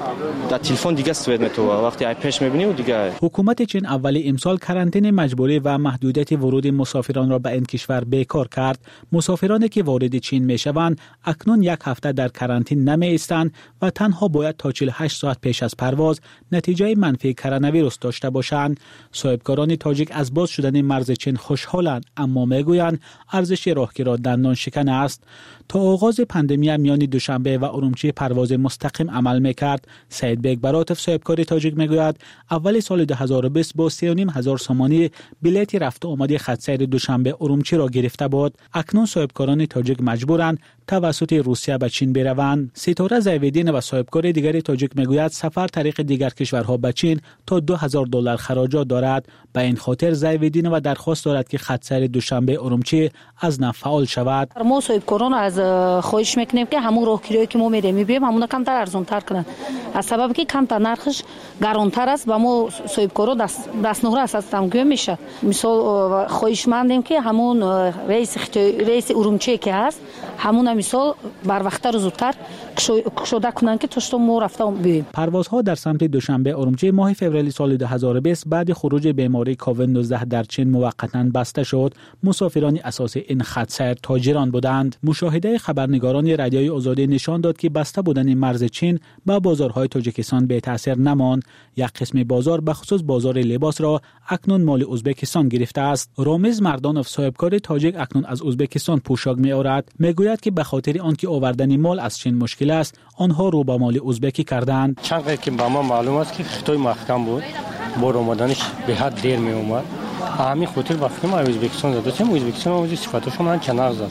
در تلفن دیگه سویت میتوه وقتی ای پیش میبینی و دیگه. حکومت چین اول امسال کرانتین مجبوری و محدودیت ورود مسافران را به این کشور بیکار کرد. مسافرانی که وارد چین میشوند اکنون یک هفته در کرانتین نمی ایستند و تنها باید تا چهل و هشت ساعت پیش از پرواز نتیجه منفی کرونا ویروس داشته باشند. صاحبکاران تاجیک از باز شدن مرز چین خوشحالند اما میگویند ارزش راهگیری دندان شکن است. تا آغاز پاندمی میان دوشنبه و ارومچی پرواز مستقیم عمل میکرد. سعید بیگ براتف صاحبکار تاجیک میگوید اول سال دو هزار و بیست با سه و نیم هزار سومانی بلیت رفت و آمد خط سیر دوشنبه ارومچی را گرفته بود. اکنون صاحبکاران تاجیک مجبورند توسط روسیه به چین بروند. ستاره زیویدین و صاحبکار دیگری تاجیک میگوید سفر طریق دیگر کشورها به چین تا دو هزار دلار خراجات دارد. به این خاطر زیویدین و درخواست دارد که خط سیر دوشنبه ارومچی از نو فعال شود. ما صاحبکاران از خواهش میکنیم که همون راهگیری که ما میریم میبینیم همون کمتر ارزان تر کنند از سبب که کمتر نرخش گرانتر است و ما صاحبکارا دست دستنهره است تمگو میشه. مثال خواهش مندیم که همون رئیس رئیس ارومچی که هست همون مثال بر وقت رو زودتر کشوده کنن که تا ما رفتم بریم. پروازها در سمت دوشنبه ارومچی ماه فوریه سال دو هزار و بیست بعد خروج بیماری کووید نوزده در چین موقتا بسته شد. مسافران اساسی این خط سیر تاجران بودند. مشاهده خبرنگاران رادیوی آزادی نشان داد که بسته بودن مرز چین با بازارهای تاجیکستان بی تاثیر نماند. یک قسم بازار به خصوص بازار لباس را اکنون مال ازبکستان گرفته است. رامز مردانوف صاحبکار تاجیک اکنون از ازبکستان پوشاک می آورد. میگوید که به خاطر آنکه آوردن مال از چین مشکل است آنها رو به مال ازبکی کردند. چند که به ما معلوم است که خطای محکم بود بار آمدنش به حد دیر می اومد همین خاطر با فکر ما ازبکستان زده چون ازبکستان اوج صفاتشون من کنار زد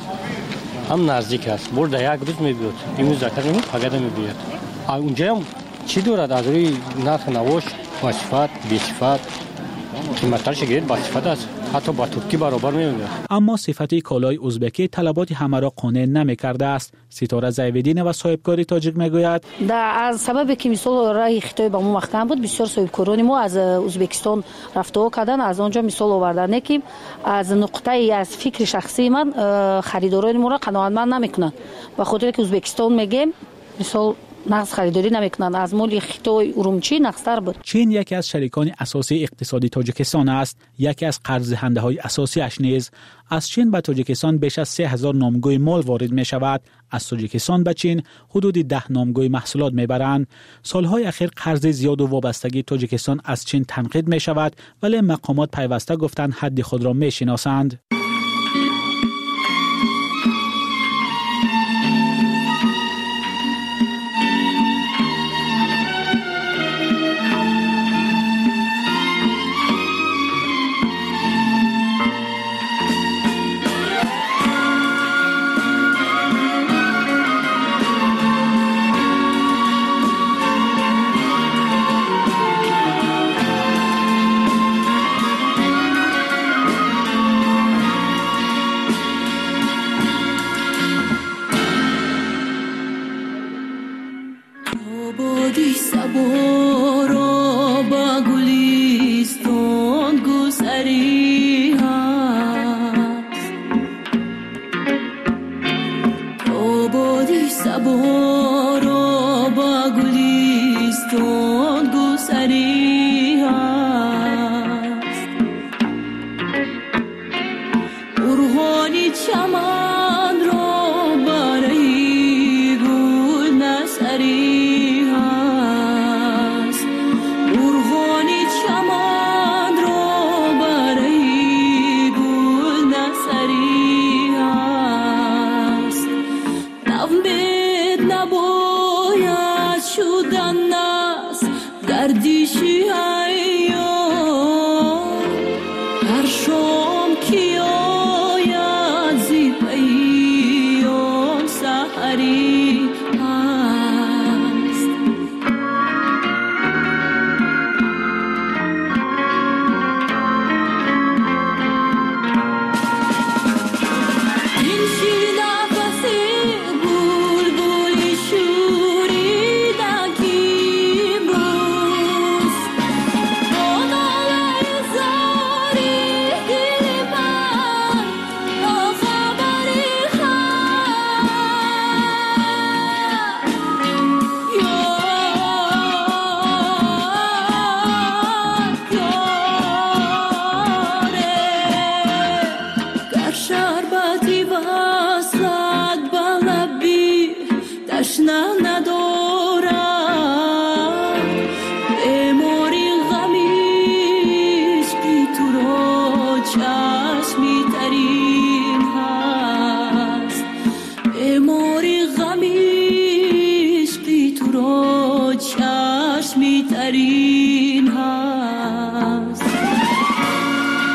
هم نزدیک است برد یک روز می بیاد امروز زکات می پگد می بیاد اونجا هم چی دارد از روی نرخ نواش با صفات بی صفات قیمتش گرید با صفات است حتی با ترکی برابر میمونه. اما صفت کالای ازبکی طلبات همه را قانع نمی‌کرده است. ستاره زیویدین و صاحبکار تاجیک میگوید در از سبب که مثال راه خطای با ما محکم بود بسیار صاحبکاران ما از ازبکستان رفته و کردن از آنجا مثال آوردن که از نقطه ای از فکر شخصی من خریداران ما را قناعتمند نمیکنن و خاطر که ازبکستان میگیم مثال نقص خریداری نمیکنند از مال خطای ارومچی نقص‌تر بود. چین یکی از شریکان اساسی اقتصادی تاجیکستان است. یکی از قرض دهنده های اساسی اش نیز. از چین به تاجیکستان بیش از سه هزار نامگوی مال وارد می شود. از تاجیکستان به چین حدود ده نامگوی محصولات می برند. سالهای اخیر قرض زیاد و وابستگی تاجیکستان از چین تنقید می شود ولی مقامات پیوسته گفتند حد خود را می شناسند. Hari